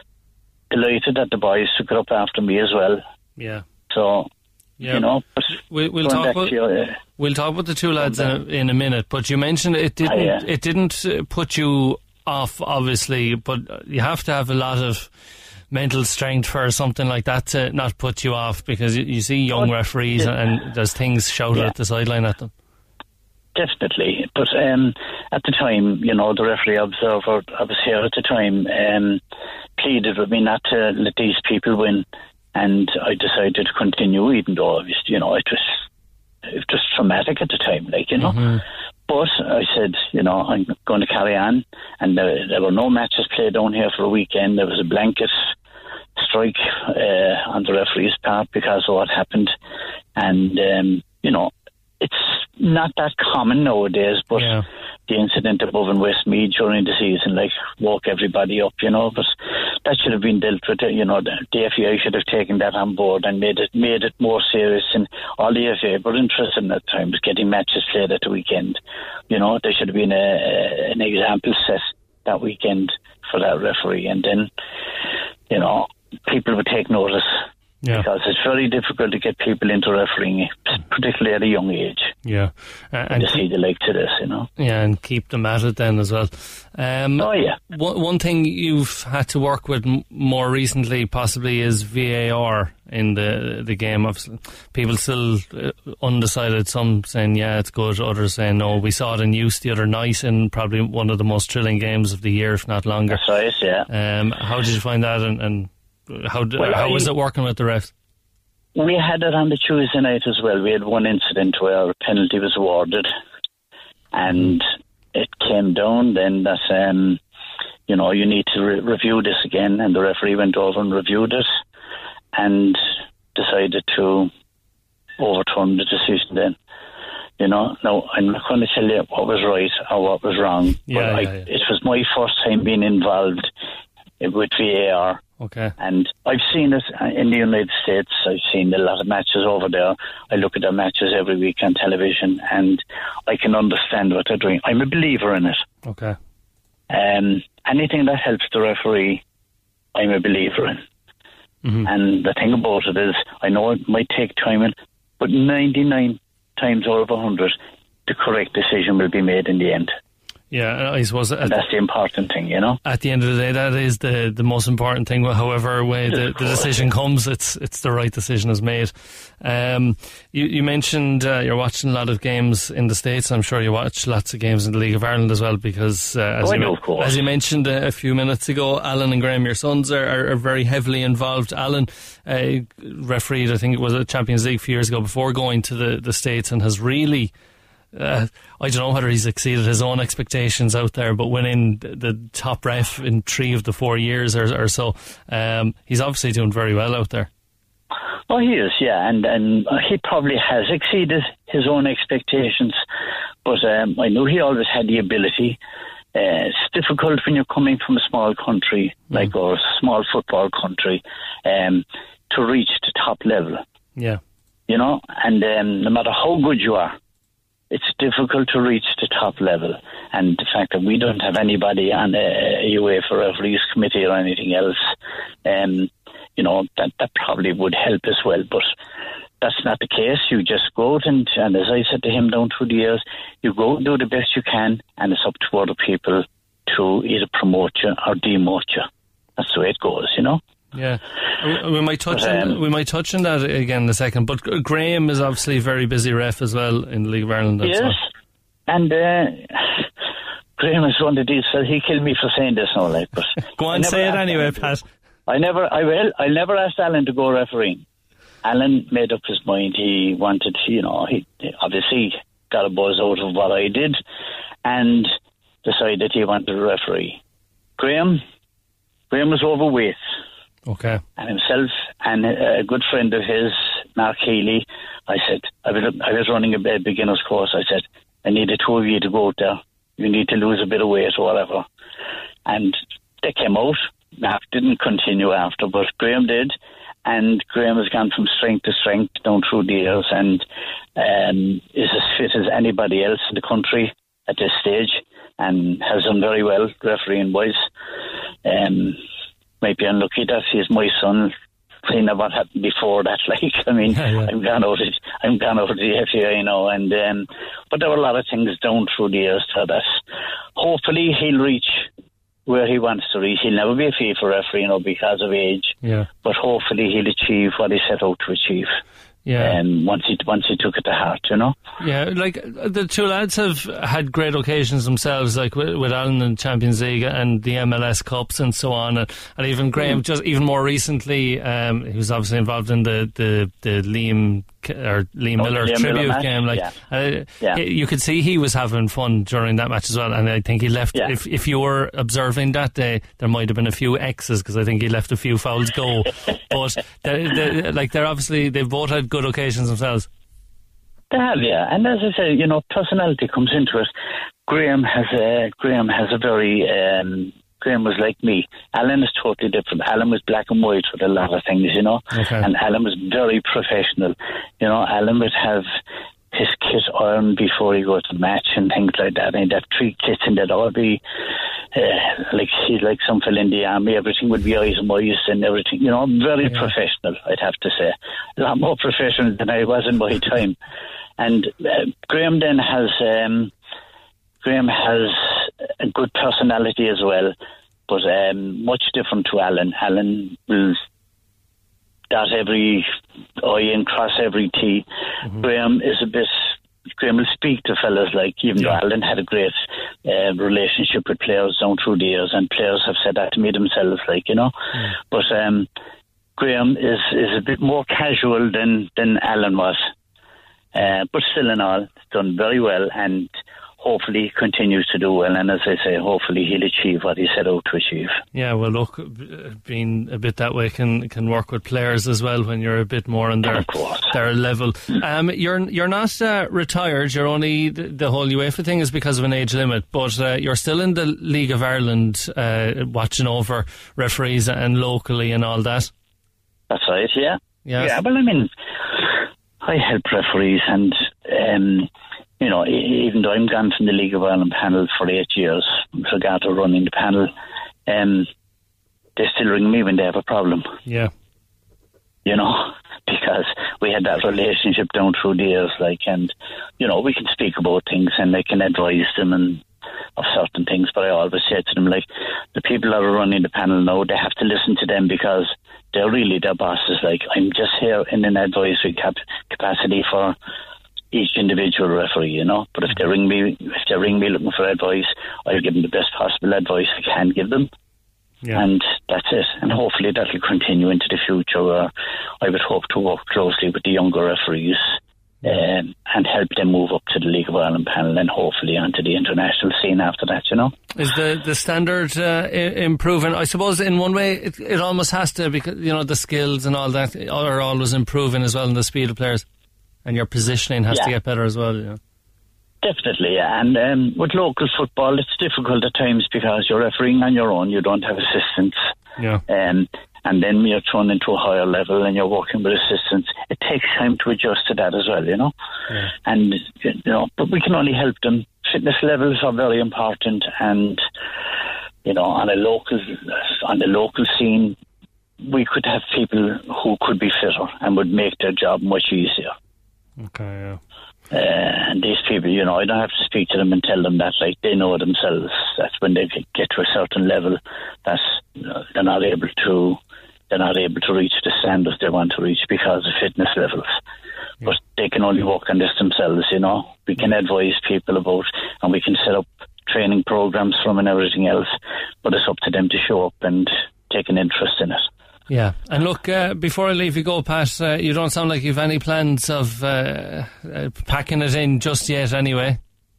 delighted that the boys took it up after me as well. Yeah. So, yeah. you know, but we, we'll talk about your, uh, we'll talk about the two lads in a, in a minute. But you mentioned it didn't oh, yeah. it didn't put you off, obviously, but you have to have a lot of mental strength for something like that to not put you off, because you, you see young referees and, and there's things shouted yeah. at the sideline at them. Definitely, but um, at the time, you know, the referee observer, I was here at the time, um, pleaded with me not to let these people win, and I decided to continue, even though, you know, it was it was traumatic at the time, like, you know. Mm-hmm. But I said, you know, I'm going to carry on, and there, there were no matches played down here for a weekend. There was a blanket strike uh, on the referee's part because of what happened, and um, you know, it's not that common nowadays, but yeah. the incident above in Westmeath during the season, like, woke everybody up, you know, but that should have been dealt with. You know, the F A I should have taken that on board and made it made it more serious, and all the F A I were interested in at the time was getting matches played at the weekend. You know, there should have been a, a, an example set that weekend for that referee, and then, you know, people would take notice. Yeah. Because it's very difficult to get people into refereeing, particularly at a young age. Yeah. Uh, and to see the like to this, you know. Yeah, and keep them at it then as well. Um, oh, yeah. One, one thing you've had to work with m- more recently possibly is V A R in the the game. Obviously, people still uh, undecided, some saying, yeah, it's good, others saying, no. We saw it in use the other night in probably one of the most thrilling games of the year, if not longer. That's right, yeah. Um, how did you find that, and... and How well, how I, was it working with the refs? We had it on the Tuesday night as well. We had one incident where a penalty was awarded, and it came down then that, um, you know, you need to re- review this again, and the referee went over and reviewed it and decided to overturn the decision then. You know, now, I'm not going to tell you what was right or what was wrong, yeah, but I, yeah, yeah. it was my first time being involved with V A R. Okay. And I've seen it in the United States. I've seen a lot of matches over there. I look at their matches every week on television, and I can understand what they're doing. I'm a believer in it. Okay. Um, anything that helps the referee, I'm a believer in. Mm-hmm. And the thing about it is, I know it might take time, but ninety-nine times out of one hundred, the correct decision will be made in the end. Yeah, I suppose and that's the important thing, you know. At the end of the day, that is the, the most important thing. However way the, the decision comes, it's it's the right decision is made. Um, you, you mentioned uh, you're watching a lot of games in the States. I'm sure you watch lots of games in the League of Ireland as well, because uh, as, oh, you, know, of course. as you mentioned a, a few minutes ago, Alan and Graham, your sons, are, are, are very heavily involved. Alan uh, refereed, I think it was a Champions League a few years ago before going to the, the States, and has really... Uh, I don't know whether he's exceeded his own expectations out there, but winning the, the top ref in three of the four years or, or so, um, he's obviously doing very well out there. Oh, he is, yeah, and, and he probably has exceeded his own expectations, but um, I knew he always had the ability. Uh, it's difficult when you're coming from a small country, mm. like or a small football country, um, to reach the top level. Yeah. You know, and um, no matter how good you are, it's difficult to reach the top level. And the fact that we don't have anybody on a UEFA referees committee or anything else, um, you know, that, that probably would help as well. But that's not the case. You just go out and, and as I said to him down through the years, you go and do the best you can, and it's up to other people to either promote you or demote you. That's the way it goes, you know. Yeah, we might touch but, um, on, we might touch on that again in a second. But Graham is obviously a very busy ref as well in the League of Ireland. Yes, well. and uh, Graham is one of these. So he killed me for saying this now, like. But go on, say it anyway, Pat. I never, I will, I never asked Alan to go refereeing. Alan made up his mind. He wanted, you know, he obviously got a buzz out of what I did, and decided he wanted to referee. Graham, Graham was overweight. Okay. And himself and a good friend of his, Mark Healy, I said, I was, I was running a beginner's course. I said, I need the two of you to go out there. You need to lose a bit of weight or whatever. And they came out. Mark didn't continue after, but Graham did. And Graham has gone from strength to strength down through the years, and um, is as fit as anybody else in the country at this stage, and has done very well refereeing wise. Um, might be unlucky that he's my son. I know what happened before that. Like, I mean, yeah, yeah. I'm gone out of I'm gone out of the F A I, you know, and um, but there were a lot of things down through the years to that. Hopefully, he'll reach where he wants to reach. He'll never be a FIFA referee, you know, because of age. Yeah. But hopefully, he'll achieve what he set out to achieve. Yeah. Um, once he once he took it to heart, you know. Yeah, like the two lads have had great occasions themselves, like with, with Alan in Champions League and the M L S Cups and so on, and, and even Graham, mm. just even more recently, um, he was obviously involved in the the, the Liam or Liam oh, Miller Liam tribute Miller game. Like, yeah. Uh, yeah. you could see he was having fun during that match as well, and I think he left. Yeah. If if you were observing that day, there might have been a few X's because I think he left a few fouls go. But they're, they're, like they're obviously they've both had good occasions themselves. They have, yeah, and as I say, you know, personality comes into it. Graham has a Graham has a very um, Graham was like me. Alan is totally different. Alan was black and white with a lot of things, you know, okay. and Alan was very professional. You know, Alan would have his kit on before he goes to match and things like that. And he'd have three kits, and they'd all be uh, like he's like some fella in the army. Everything would be eyes and eyes and everything. You know, very yeah. professional. I'd have to say, a lot more professional than I was in my time. And uh, Graham then has um, Graham has a good personality as well, but um, much different to Alan. Alan will dot every I and cross every T. Mm-hmm. Graham is a bit. Graham will speak to fellas like, even yeah. though Alan had a great uh, relationship with players down through the years, and players have said that to me themselves, like, you know. Mm. But um, Graham is, is a bit more casual than, than Alan was. Uh, but still in all, done very well, and hopefully he continues to do well, and as I say, hopefully he'll achieve what he set out to achieve. Yeah, well look, being a bit that way can can work with players as well when you're a bit more on their, their level. Um, you're you're not uh, retired, you're only, the whole UEFA thing is because of an age limit, but uh, you're still in the League of Ireland uh, watching over referees and locally and all that. That's right, yeah. Yes. Yeah, well I mean, I help referees, and um, you know, even though I'm gone from the League of Ireland panel for eight years, with regard to running the panel, um, they still ring me when they have a problem. Yeah. You know, because we had that relationship down through the years, like, and, you know, we can speak about things and they can advise them, and of certain things. But I always say to them, like, the people that are running the panel now, they have to listen to them because they're really their bosses. Like, I'm just here in an advisory cap- capacity for each individual referee, you know. But if they ring me, if they ring me looking for advice, I'll give them the best possible advice I can give them. Yeah. And that's it. And hopefully that will continue into the future, where I would hope to work closely with the younger referees um, and help them move up to the League of Ireland panel and hopefully onto the international scene after that, you know. Is the, the standard uh, I- improving? I suppose in one way it, it almost has to, because, you know, the skills and all that are always improving as well, and the speed of players. And your positioning has yeah. to get better as well, you know. Definitely, yeah. And um, with local football, it's difficult at times because you're refereeing on your own. You don't have assistants. Yeah. Um, and then you're thrown into a higher level and you're working with assistants. It takes time to adjust to that as well, you know. Yeah. And, you know, but we can only help them. Fitness levels are very important. And, you know, on a local, on the local scene, we could have people who could be fitter and would make their job much easier. Okay, yeah. Uh, and these people, you know, I don't have to speak to them and tell them that, like, they know themselves that when they get to a certain level, that you know, they're not able to, they're not able to reach the standards they want to reach because of fitness levels. Yeah. But they can only work on this themselves, you know. We can advise people about, and we can set up training programs from and everything else, but it's up to them to show up and take an interest in it. Yeah, and look, uh, before I leave you go, Pat, uh, you don't sound like you've any plans of uh, uh, packing it in just yet anyway.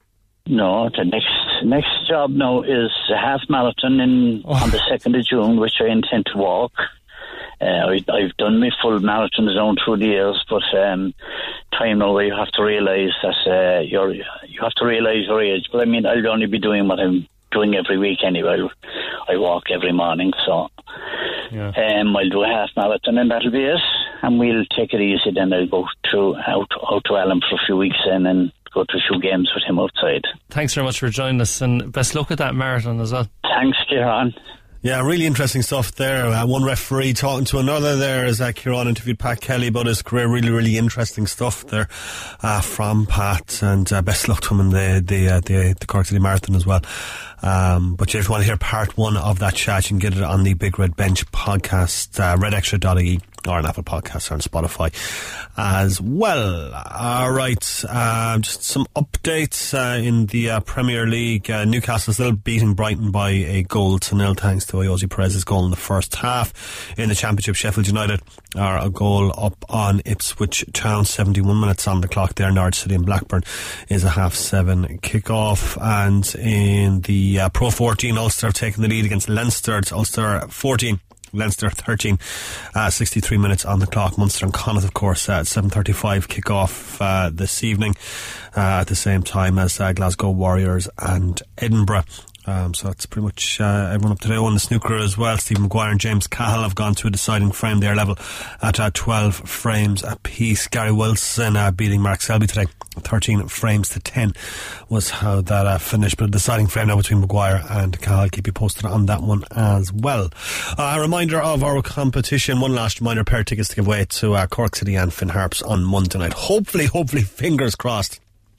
No, the next next job now is a half marathon in, oh. on the second of June, which I intend to walk. Uh, I, I've done my full marathons down through the years, but um, time now where you have to realise that uh, you're, you have to realise your age. But I mean, I'll only be doing what I'm doing every week anyway. I walk every morning, so... Yeah. Um, I'll do a half marathon and that'll be it, and we'll take it easy. Then I'll go to out out to Alan for a few weeks then and go to a few games with him outside. Thanks very much for joining us, and best luck at that marathon as well. Thanks, Kieran. Yeah, really interesting stuff there. Uh, one referee talking to another there as uh, Kieran interviewed Pat Kelly about his career. Really, really interesting stuff there uh, from Pat, and uh, best luck to him in the the, uh, the the Cork City Marathon as well. Um, but yeah, if you want to hear part one of that chat, you can get it on the Big Red Bench podcast, uh, red extra dot I E, or on Apple Podcasts or on Spotify as well. All right, uh, just some updates uh, in the uh, Premier League. Uh, Newcastle still beating Brighton by a goal to nil thanks to Ayoze Perez's goal in the first half. In the Championship, Sheffield United are a goal up on Ipswich Town, seventy-one minutes on the clock there. Norwich City and Blackburn is a half seven kick-off. And in the uh, Pro fourteen, Ulster have taken the lead against Leinster. It's Ulster fourteen, Leinster thirteen, uh, sixty-three minutes on the clock. Munster and Connacht, of course, at seven thirty-five kick-off uh, this evening, uh, at the same time as uh, Glasgow Warriors and Edinburgh. Um, so that's pretty much uh, everyone up to date on the snooker as well. Stephen Maguire and James Cahill have gone to a deciding frame. They're level at uh, twelve frames apiece. Gary Wilson uh, beating Mark Selby today, thirteen frames to ten was how that uh, finished. But a deciding frame now between Maguire and Cahill. Keep you posted on that one as well. Uh, a reminder of our competition. One last reminder: pair of tickets to give away to uh, Cork City and Finn Harps on Monday night. Hopefully, hopefully, fingers crossed,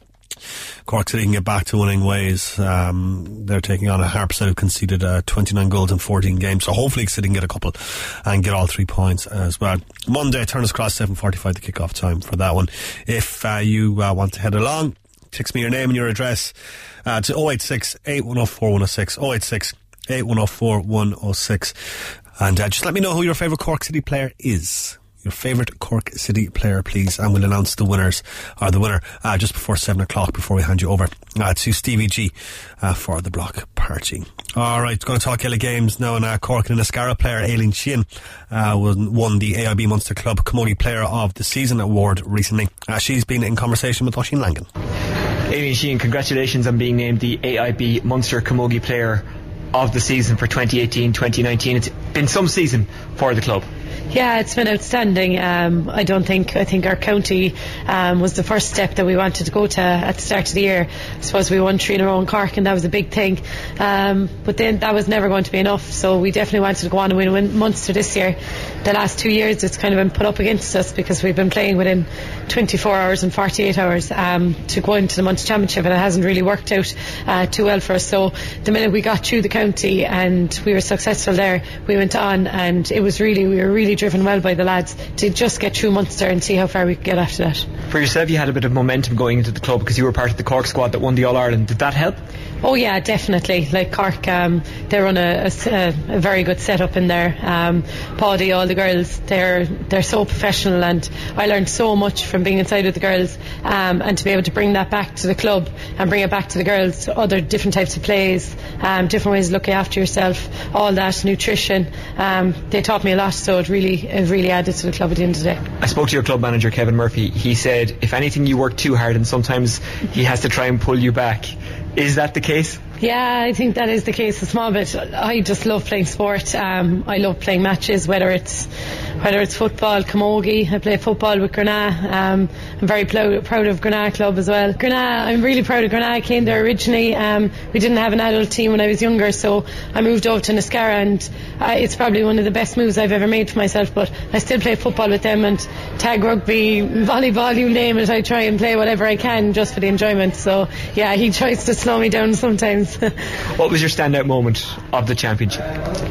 Cork City can get back to winning ways. Um, they're taking on a Harps that have conceded uh, twenty-nine goals in fourteen games, so hopefully City can get a couple and get all three points as well. Monday, Turner's Cross, seven forty-five, the kick-off time for that one. If uh, you uh, want to head along, text me your name and your address uh, to oh eight six, eight one oh four, one oh six, oh eight six, eight one oh four, one oh six, and uh, just let me know who your favourite Cork City player is. Your favourite Cork City player, please, and we'll announce the winners, or the winner, uh, just before seven o'clock, before we hand you over uh, to Stevie G uh, for the block party. Alright, going to talk Gaelic games now, and uh, Cork and Enniscarra player Aileen Sheehan uh, won the A I B Munster Club Camogie Player of the Season award recently. Uh, she's been in conversation with Oisin Langan. Aileen Sheehan, congratulations on being named the A I B Munster Camogie Player of the Season for twenty eighteen twenty nineteen. It's been some season for the club. Yeah, it's been outstanding. Um, I don't think, I think our county um, was the first step that we wanted to go to at the start of the year. I suppose we won three in a row in Cork, and that was a big thing. Um, but then that was never going to be enough, so we definitely wanted to go on and win, win Munster this year. the last two years it's kind of been put up against us because we've been playing within twenty-four hours and forty-eight hours um, to go into the Munster Championship, and it hasn't really worked out uh, too well for us. So the minute we got through the county and we were successful there, we went on, and it was really we were really driven well by the lads to just get through Munster and see how far we could get after that. For yourself, you had a bit of momentum going into the club because you were part of the Cork squad that won the All-Ireland. Did that help? Oh yeah, definitely. Like Cork, um, they run a, a, a very good setup in there. Um, Paddy, all the girls, they're they're so professional, and I learned so much from being inside with the girls, um, and to be able to bring that back to the club and bring it back to the girls, other different types of plays, um, different ways of looking after yourself, all that, nutrition. Um, they taught me a lot, so it really it really added to the club at the end of the day. I spoke to your club manager, Kevin Murphy. He said, if anything, you work too hard, and sometimes he has to try and pull you back. Is that the case? Yeah, I think that is the case a small bit. I just love playing sport. Um, I love playing matches, whether it's whether it's football, camogie. I play football with Granagh. Um, I'm very proud, proud of Granagh Club as well. Granagh, I'm really proud of Granagh. I came there originally. Um, we didn't have an adult team when I was younger, so I moved over to Nascara, and uh, it's probably one of the best moves I've ever made for myself. But I still play football with them, and tag rugby, volleyball, you name it. I try and play whatever I can just for the enjoyment. So yeah, he tries to slow me down sometimes. What was your standout moment of the championship?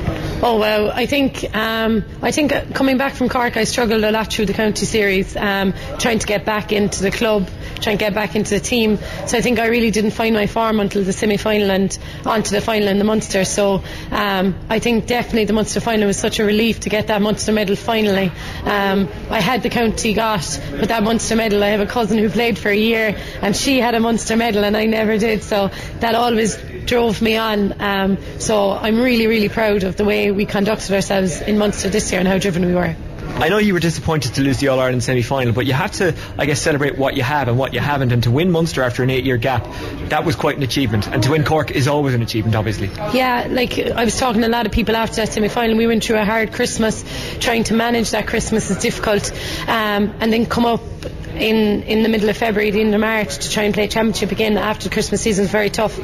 Oh well, I think um, I think coming back from Cork, I struggled a lot through the county series, um, trying to get back into the club, trying to get back into the team. So I think I really didn't find my form until the semi-final and onto the final in the Munster. So um, I think definitely the Munster final was such a relief to get that Munster medal finally. Um, I had the county got, but that Munster medal, I have a cousin who played for a year, and she had a Munster medal and I never did. So that always drove me on. Um, so I'm really, really proud of the way we conducted ourselves in Munster this year and how driven we were. I know you were disappointed to lose the All-Ireland semi-final, but you have to, I guess, celebrate what you have and what you haven't, and to win Munster after an eight-year gap, that was quite an achievement, and to win Cork is always an achievement, obviously. Yeah, like I was talking to a lot of people after that semi-final. We went through a hard Christmas. Trying to manage that Christmas is difficult, um, and then come up in in the middle of February, the end of March, to try and play championship again after the Christmas season is very tough.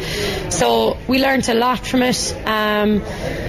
So we learned a lot from it. Um,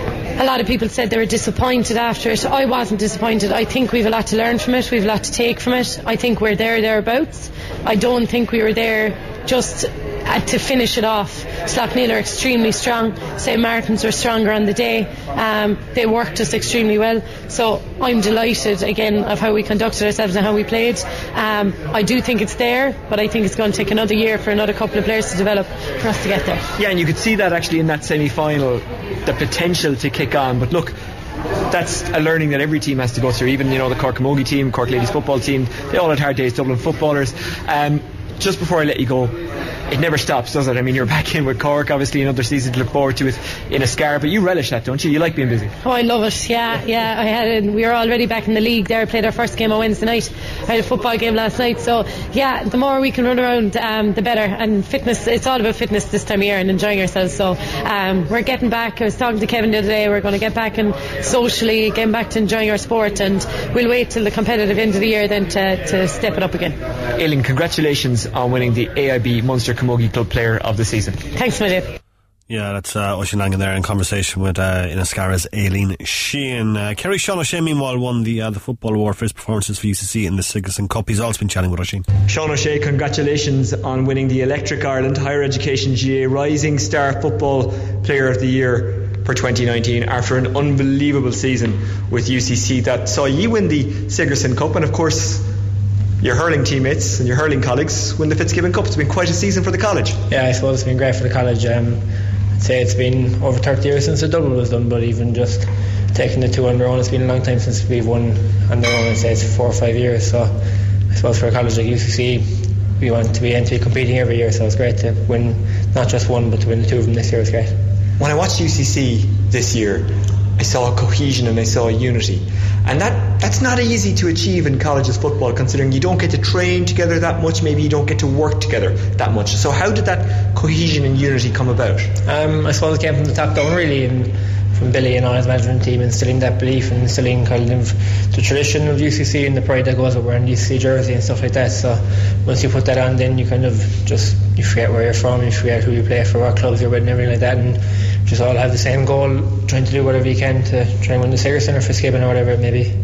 a lot of people said they were disappointed after it. I wasn't disappointed. I think we've a lot to learn from it. We've a lot to take from it. I think we're there thereabouts. I don't think we were there just uh, to finish it off. Slaughtneil are extremely strong. Saint Martin's were stronger on the day. Um, they worked us extremely well. So I'm delighted again of how we conducted ourselves and how we played. Um, I do think it's there, but I think it's going to take another year for another couple of players to develop for us to get there. Yeah, and you could see that actually in that semi-final, the potential to kick on. But look, that's a learning that every team has to go through. Even, you know, the Cork Camogie team, Cork Ladies football team, they all had hard days. Dublin footballers. Um, just before I let you go, it never stops, does it? I mean, you're back in with Cork, obviously another season to look forward to with in a scar, but you relish that, don't you? You like being busy. Oh, I love it. Yeah, yeah. I had it. We were already back in the league there. I played our first game on Wednesday night. I had a football game last night. So yeah, the more we can run around, um, the better. And fitness, it's all about fitness this time of year and enjoying ourselves. So um, we're getting back. I was talking to Kevin the other day. We're going to get back and socially getting back to enjoying our sport, and we'll wait till the competitive end of the year then to, to step it up again. Aileen, congratulations on winning the A I B Munster Camogie Club Player of the Season. Thanks, my dear. Yeah, that's uh, Oisín Langan there in conversation with uh, Inniscarra's Aileen Sheehan. Uh, Kerry Sean O'Shea, meanwhile, won the uh, the football award for his performances for U C C in the Sigerson Cup. He's also been chatting with Oisín. Sean O'Shea, congratulations on winning the Electric Ireland Higher Education G A Rising Star Football Player of the Year for twenty nineteen after an unbelievable season with U C C that saw you win the Sigerson Cup, and of course your hurling teammates and your hurling colleagues win the Fitzgibbon Cup. It's been quite a season for the college. Yeah, I suppose it's been great for the college. Um, I'd say it's been over thirty years since the double was done, but even just taking the two on their own, it's been a long time since we've won on their own. I'd say it's four or five years. So I suppose for a college like U C C, we want to be and to be competing every year, so it's great to win not just one, but to win the two of them this year is great. When I watched U C C this year, I saw cohesion and I saw unity, and that that's not easy to achieve in colleges football, considering you don't get to train together that much, maybe you don't get to work together that much. So how did that cohesion and unity come about? Um, I suppose it came from the top down really, and from Billy and all his management team, instilling that belief and instilling kind of the tradition of U C C and the pride that goes with wearing the U C C jersey and stuff like that. So once you put that on, then you kind of just you forget where you're from, you forget who you play for, what clubs you're with and everything like that, and just all have the same goal, trying to do whatever you can to try and win the Sigerson or Fitzgibbon or whatever it may be.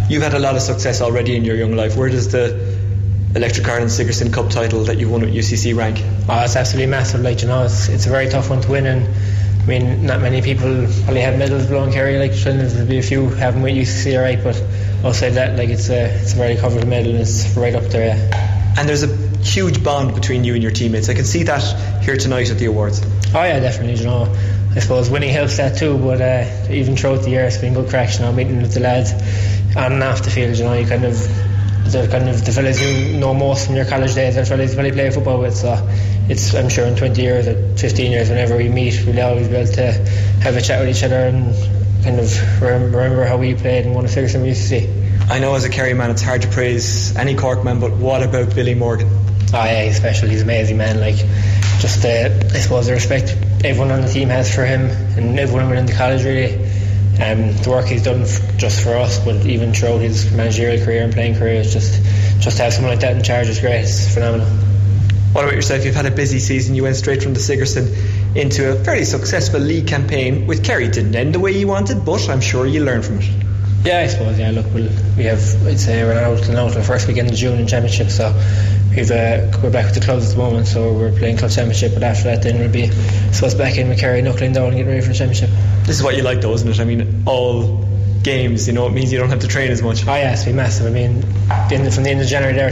You've had a lot of success already in your young life. Where does the Electric Ireland Sigerson Cup title that you won at U C C rank? Oh, it's absolutely massive. Like, you know, it's it's a very tough one to win, and I mean, not many people probably have medals below in Kerry. Like, there'll be a few have them with U C C, alright, but outside that, like, it's a it's a very coveted medal, and it's right up there. Yeah. And there's a huge bond between you and your teammates. I can see that here tonight at the awards. Oh yeah, definitely. You know, I suppose winning helps that too, but uh, even throughout the year it's been good cracks, you know, meeting with the lads on and off the field. You know, you kind of the kind of the fellas you know most from your college days, the fellas you probably play football with. So it's, I'm sure in twenty years or fifteen years, whenever we meet, we'll always be able to have a chat with each other and kind of remember how we played and won a Sigerson we used to see. I know as a Kerry man it's hard to praise any Cork man, but what about Billy Morgan? Oh yeah, he's special. He's an amazing man. Like, just uh, I suppose the respect everyone on the team has for him, and everyone within the college really. Um, the work he's done f- just for us, but even throughout his managerial career and playing career, it's just just to have someone like that in charge is great. It's phenomenal. What about yourself? You've had a busy season. You went straight from the Sigerson into a very successful league campaign with Kerry. Didn't end the way you wanted, but I'm sure you learned from it. Yeah, I suppose. Yeah, look, we'll, we have. I'd say we're out and out the first weekend of June in Championship, so we've uh, we're back with the clubs at the moment. So we're playing club Championship, but after that, then we'll be so it's back in with Kerry, knuckling down and getting ready for the Championship. This is what you like, though, isn't it? I mean, all games, you know, it means you don't have to train as much. Oh yeah, it's been massive. I mean, been from the end of January there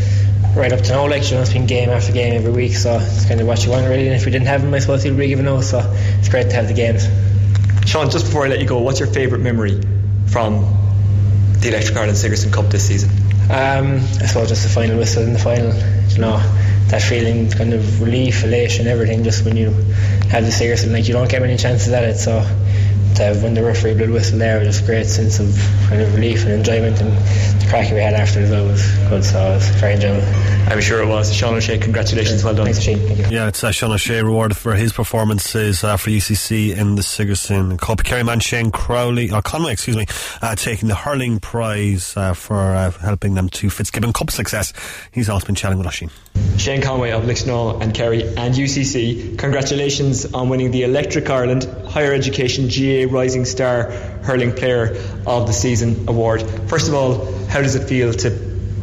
to right up to now, like, you know, it's been game after game every week. So it's kind of what you want, really. And if we didn't have them, I suppose you'd be given now. So it's great to have the games. Sean, just before I let you go, what's your favourite memory from the Electric Ireland Sigerson Cup this season? Um, I suppose just the final whistle in the final, you know, that feeling, kind of relief, elation, everything, just when you have the Sigerson, like, you don't get many chances at it, so to have when the referee blew the whistle there was just a great sense of kind of relief and enjoyment, and the crack we had after as well was good, so it was very enjoyable. I'm sure it was. Sean O'Shea, congratulations, well done. Thanks, Shane. Thank you. Yeah, it's uh, Sean O'Shea rewarded for his performances uh, for U C C in the Sigerson Cup. Kerry man Shane Crowley, or Conway, excuse me, uh, taking the hurling prize uh, for uh, helping them to Fitzgibbon Cup success. He's also been chatting with us, Shane. Shane Conway of Licknow and Kerry and U C C, congratulations on winning the Electric Ireland Higher Education G A Rising Star Hurling Player of the Season award. First of all, how does it feel to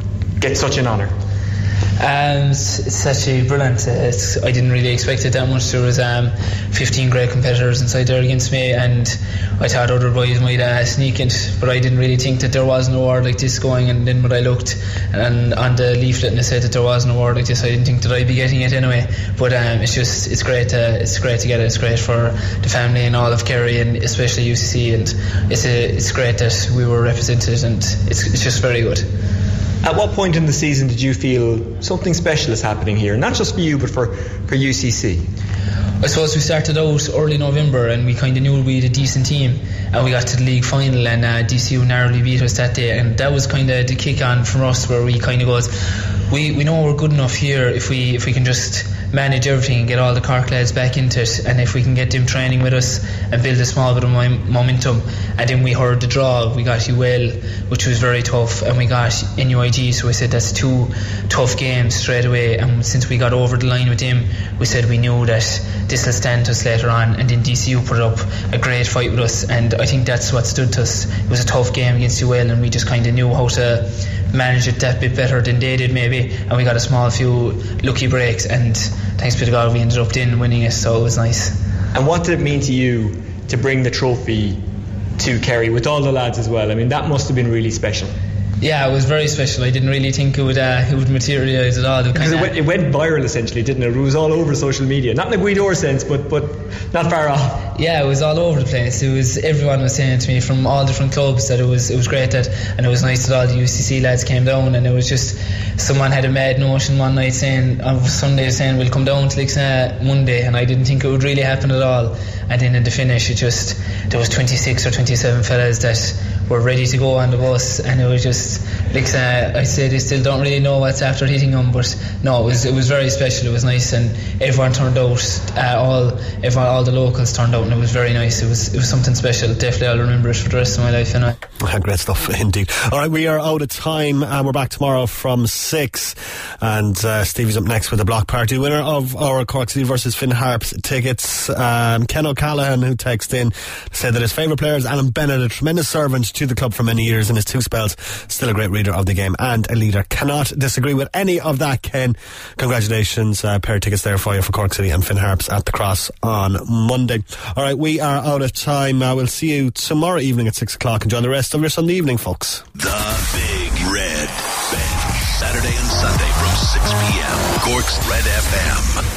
get such an honour? Um, it's, it's actually brilliant. It's, I didn't really expect it that much. There was um, fifteen great competitors inside there against me, and I thought other boys might uh, sneak it, but I didn't really think that there was an award like this going. And then when I looked and on the leaflet and it said that there was an award like this, I didn't think that I'd be getting it anyway. But um, it's just it's great to it's great to get it. It's great for the family and all of Kerry, and especially U C C. And it's a, it's great that we were represented, and it's it's just very good. At what point in the season did you feel something special is happening here? Not just for you, but for, for U C C? I suppose we started out early November and we kind of knew we had a decent team, and we got to the league final, and uh, D C U narrowly beat us that day, and that was kind of the kick on from us, where we kind of goes, we, we know we're good enough here if we if we can just manage everything and get all the Cork lads back into it, and if we can get them training with us and build a small bit of momentum. And then we heard the draw, we got U L, which was very tough, and we got N U I G, so we said that's two tough games straight away, and since we got over the line with them, we said we knew that this will stand to us later on. And then D C U put up a great fight with us, and I think that's what stood to us. It was a tough game against U L, and we just kind of knew how to manage it that bit better than they did maybe, and we got a small few lucky breaks, and thanks be to God we ended up then winning it, so it was nice. And what did it mean to you to bring the trophy to Kerry with all the lads as well? I mean, that must have been really special. Yeah, it was very special. I didn't really think it would uh, it would materialise at all. It because it went, it went viral essentially, didn't it? It was all over social media, not in a Guido sense, but but not far off. Yeah, it was all over the place. It was everyone was saying to me from all different clubs that it was it was great, that, and it was nice that all the U C C lads came down, and it was just someone had a mad notion one night saying on Sunday saying we'll come down to Lixna Monday, and I didn't think it would really happen at all. And then in the finish, it just there was twenty-six or twenty-seven fellas that were ready to go on the bus, and it was just like uh, I say they still don't really know what's after hitting them, but no, it was it was very special. It was nice, and everyone turned out, uh, all everyone, all the locals turned out, and it was very nice. It was it was something special. Definitely I'll remember it for the rest of my life, anyway. Great stuff indeed. Alright, we are out of time, and we're back tomorrow from six, and uh, Stevie's up next with the block party. Winner of our Cork City versus Finn Harps tickets, um, Ken O'Callaghan, who texted in, said that his favourite player is Alan Bennett, a tremendous servant, to the club for many years in his two spells. Still a great reader of the game and a leader. Cannot disagree with any of that, Ken. Congratulations. A uh, pair of tickets there for you for Cork City and Finn Harps at the Cross on Monday. All right, we are out of time. Uh, we'll see you tomorrow evening at six o'clock. Enjoy the rest of your Sunday evening, folks. The Big Red Bench. Saturday and Sunday from six p.m. Cork's Red F M.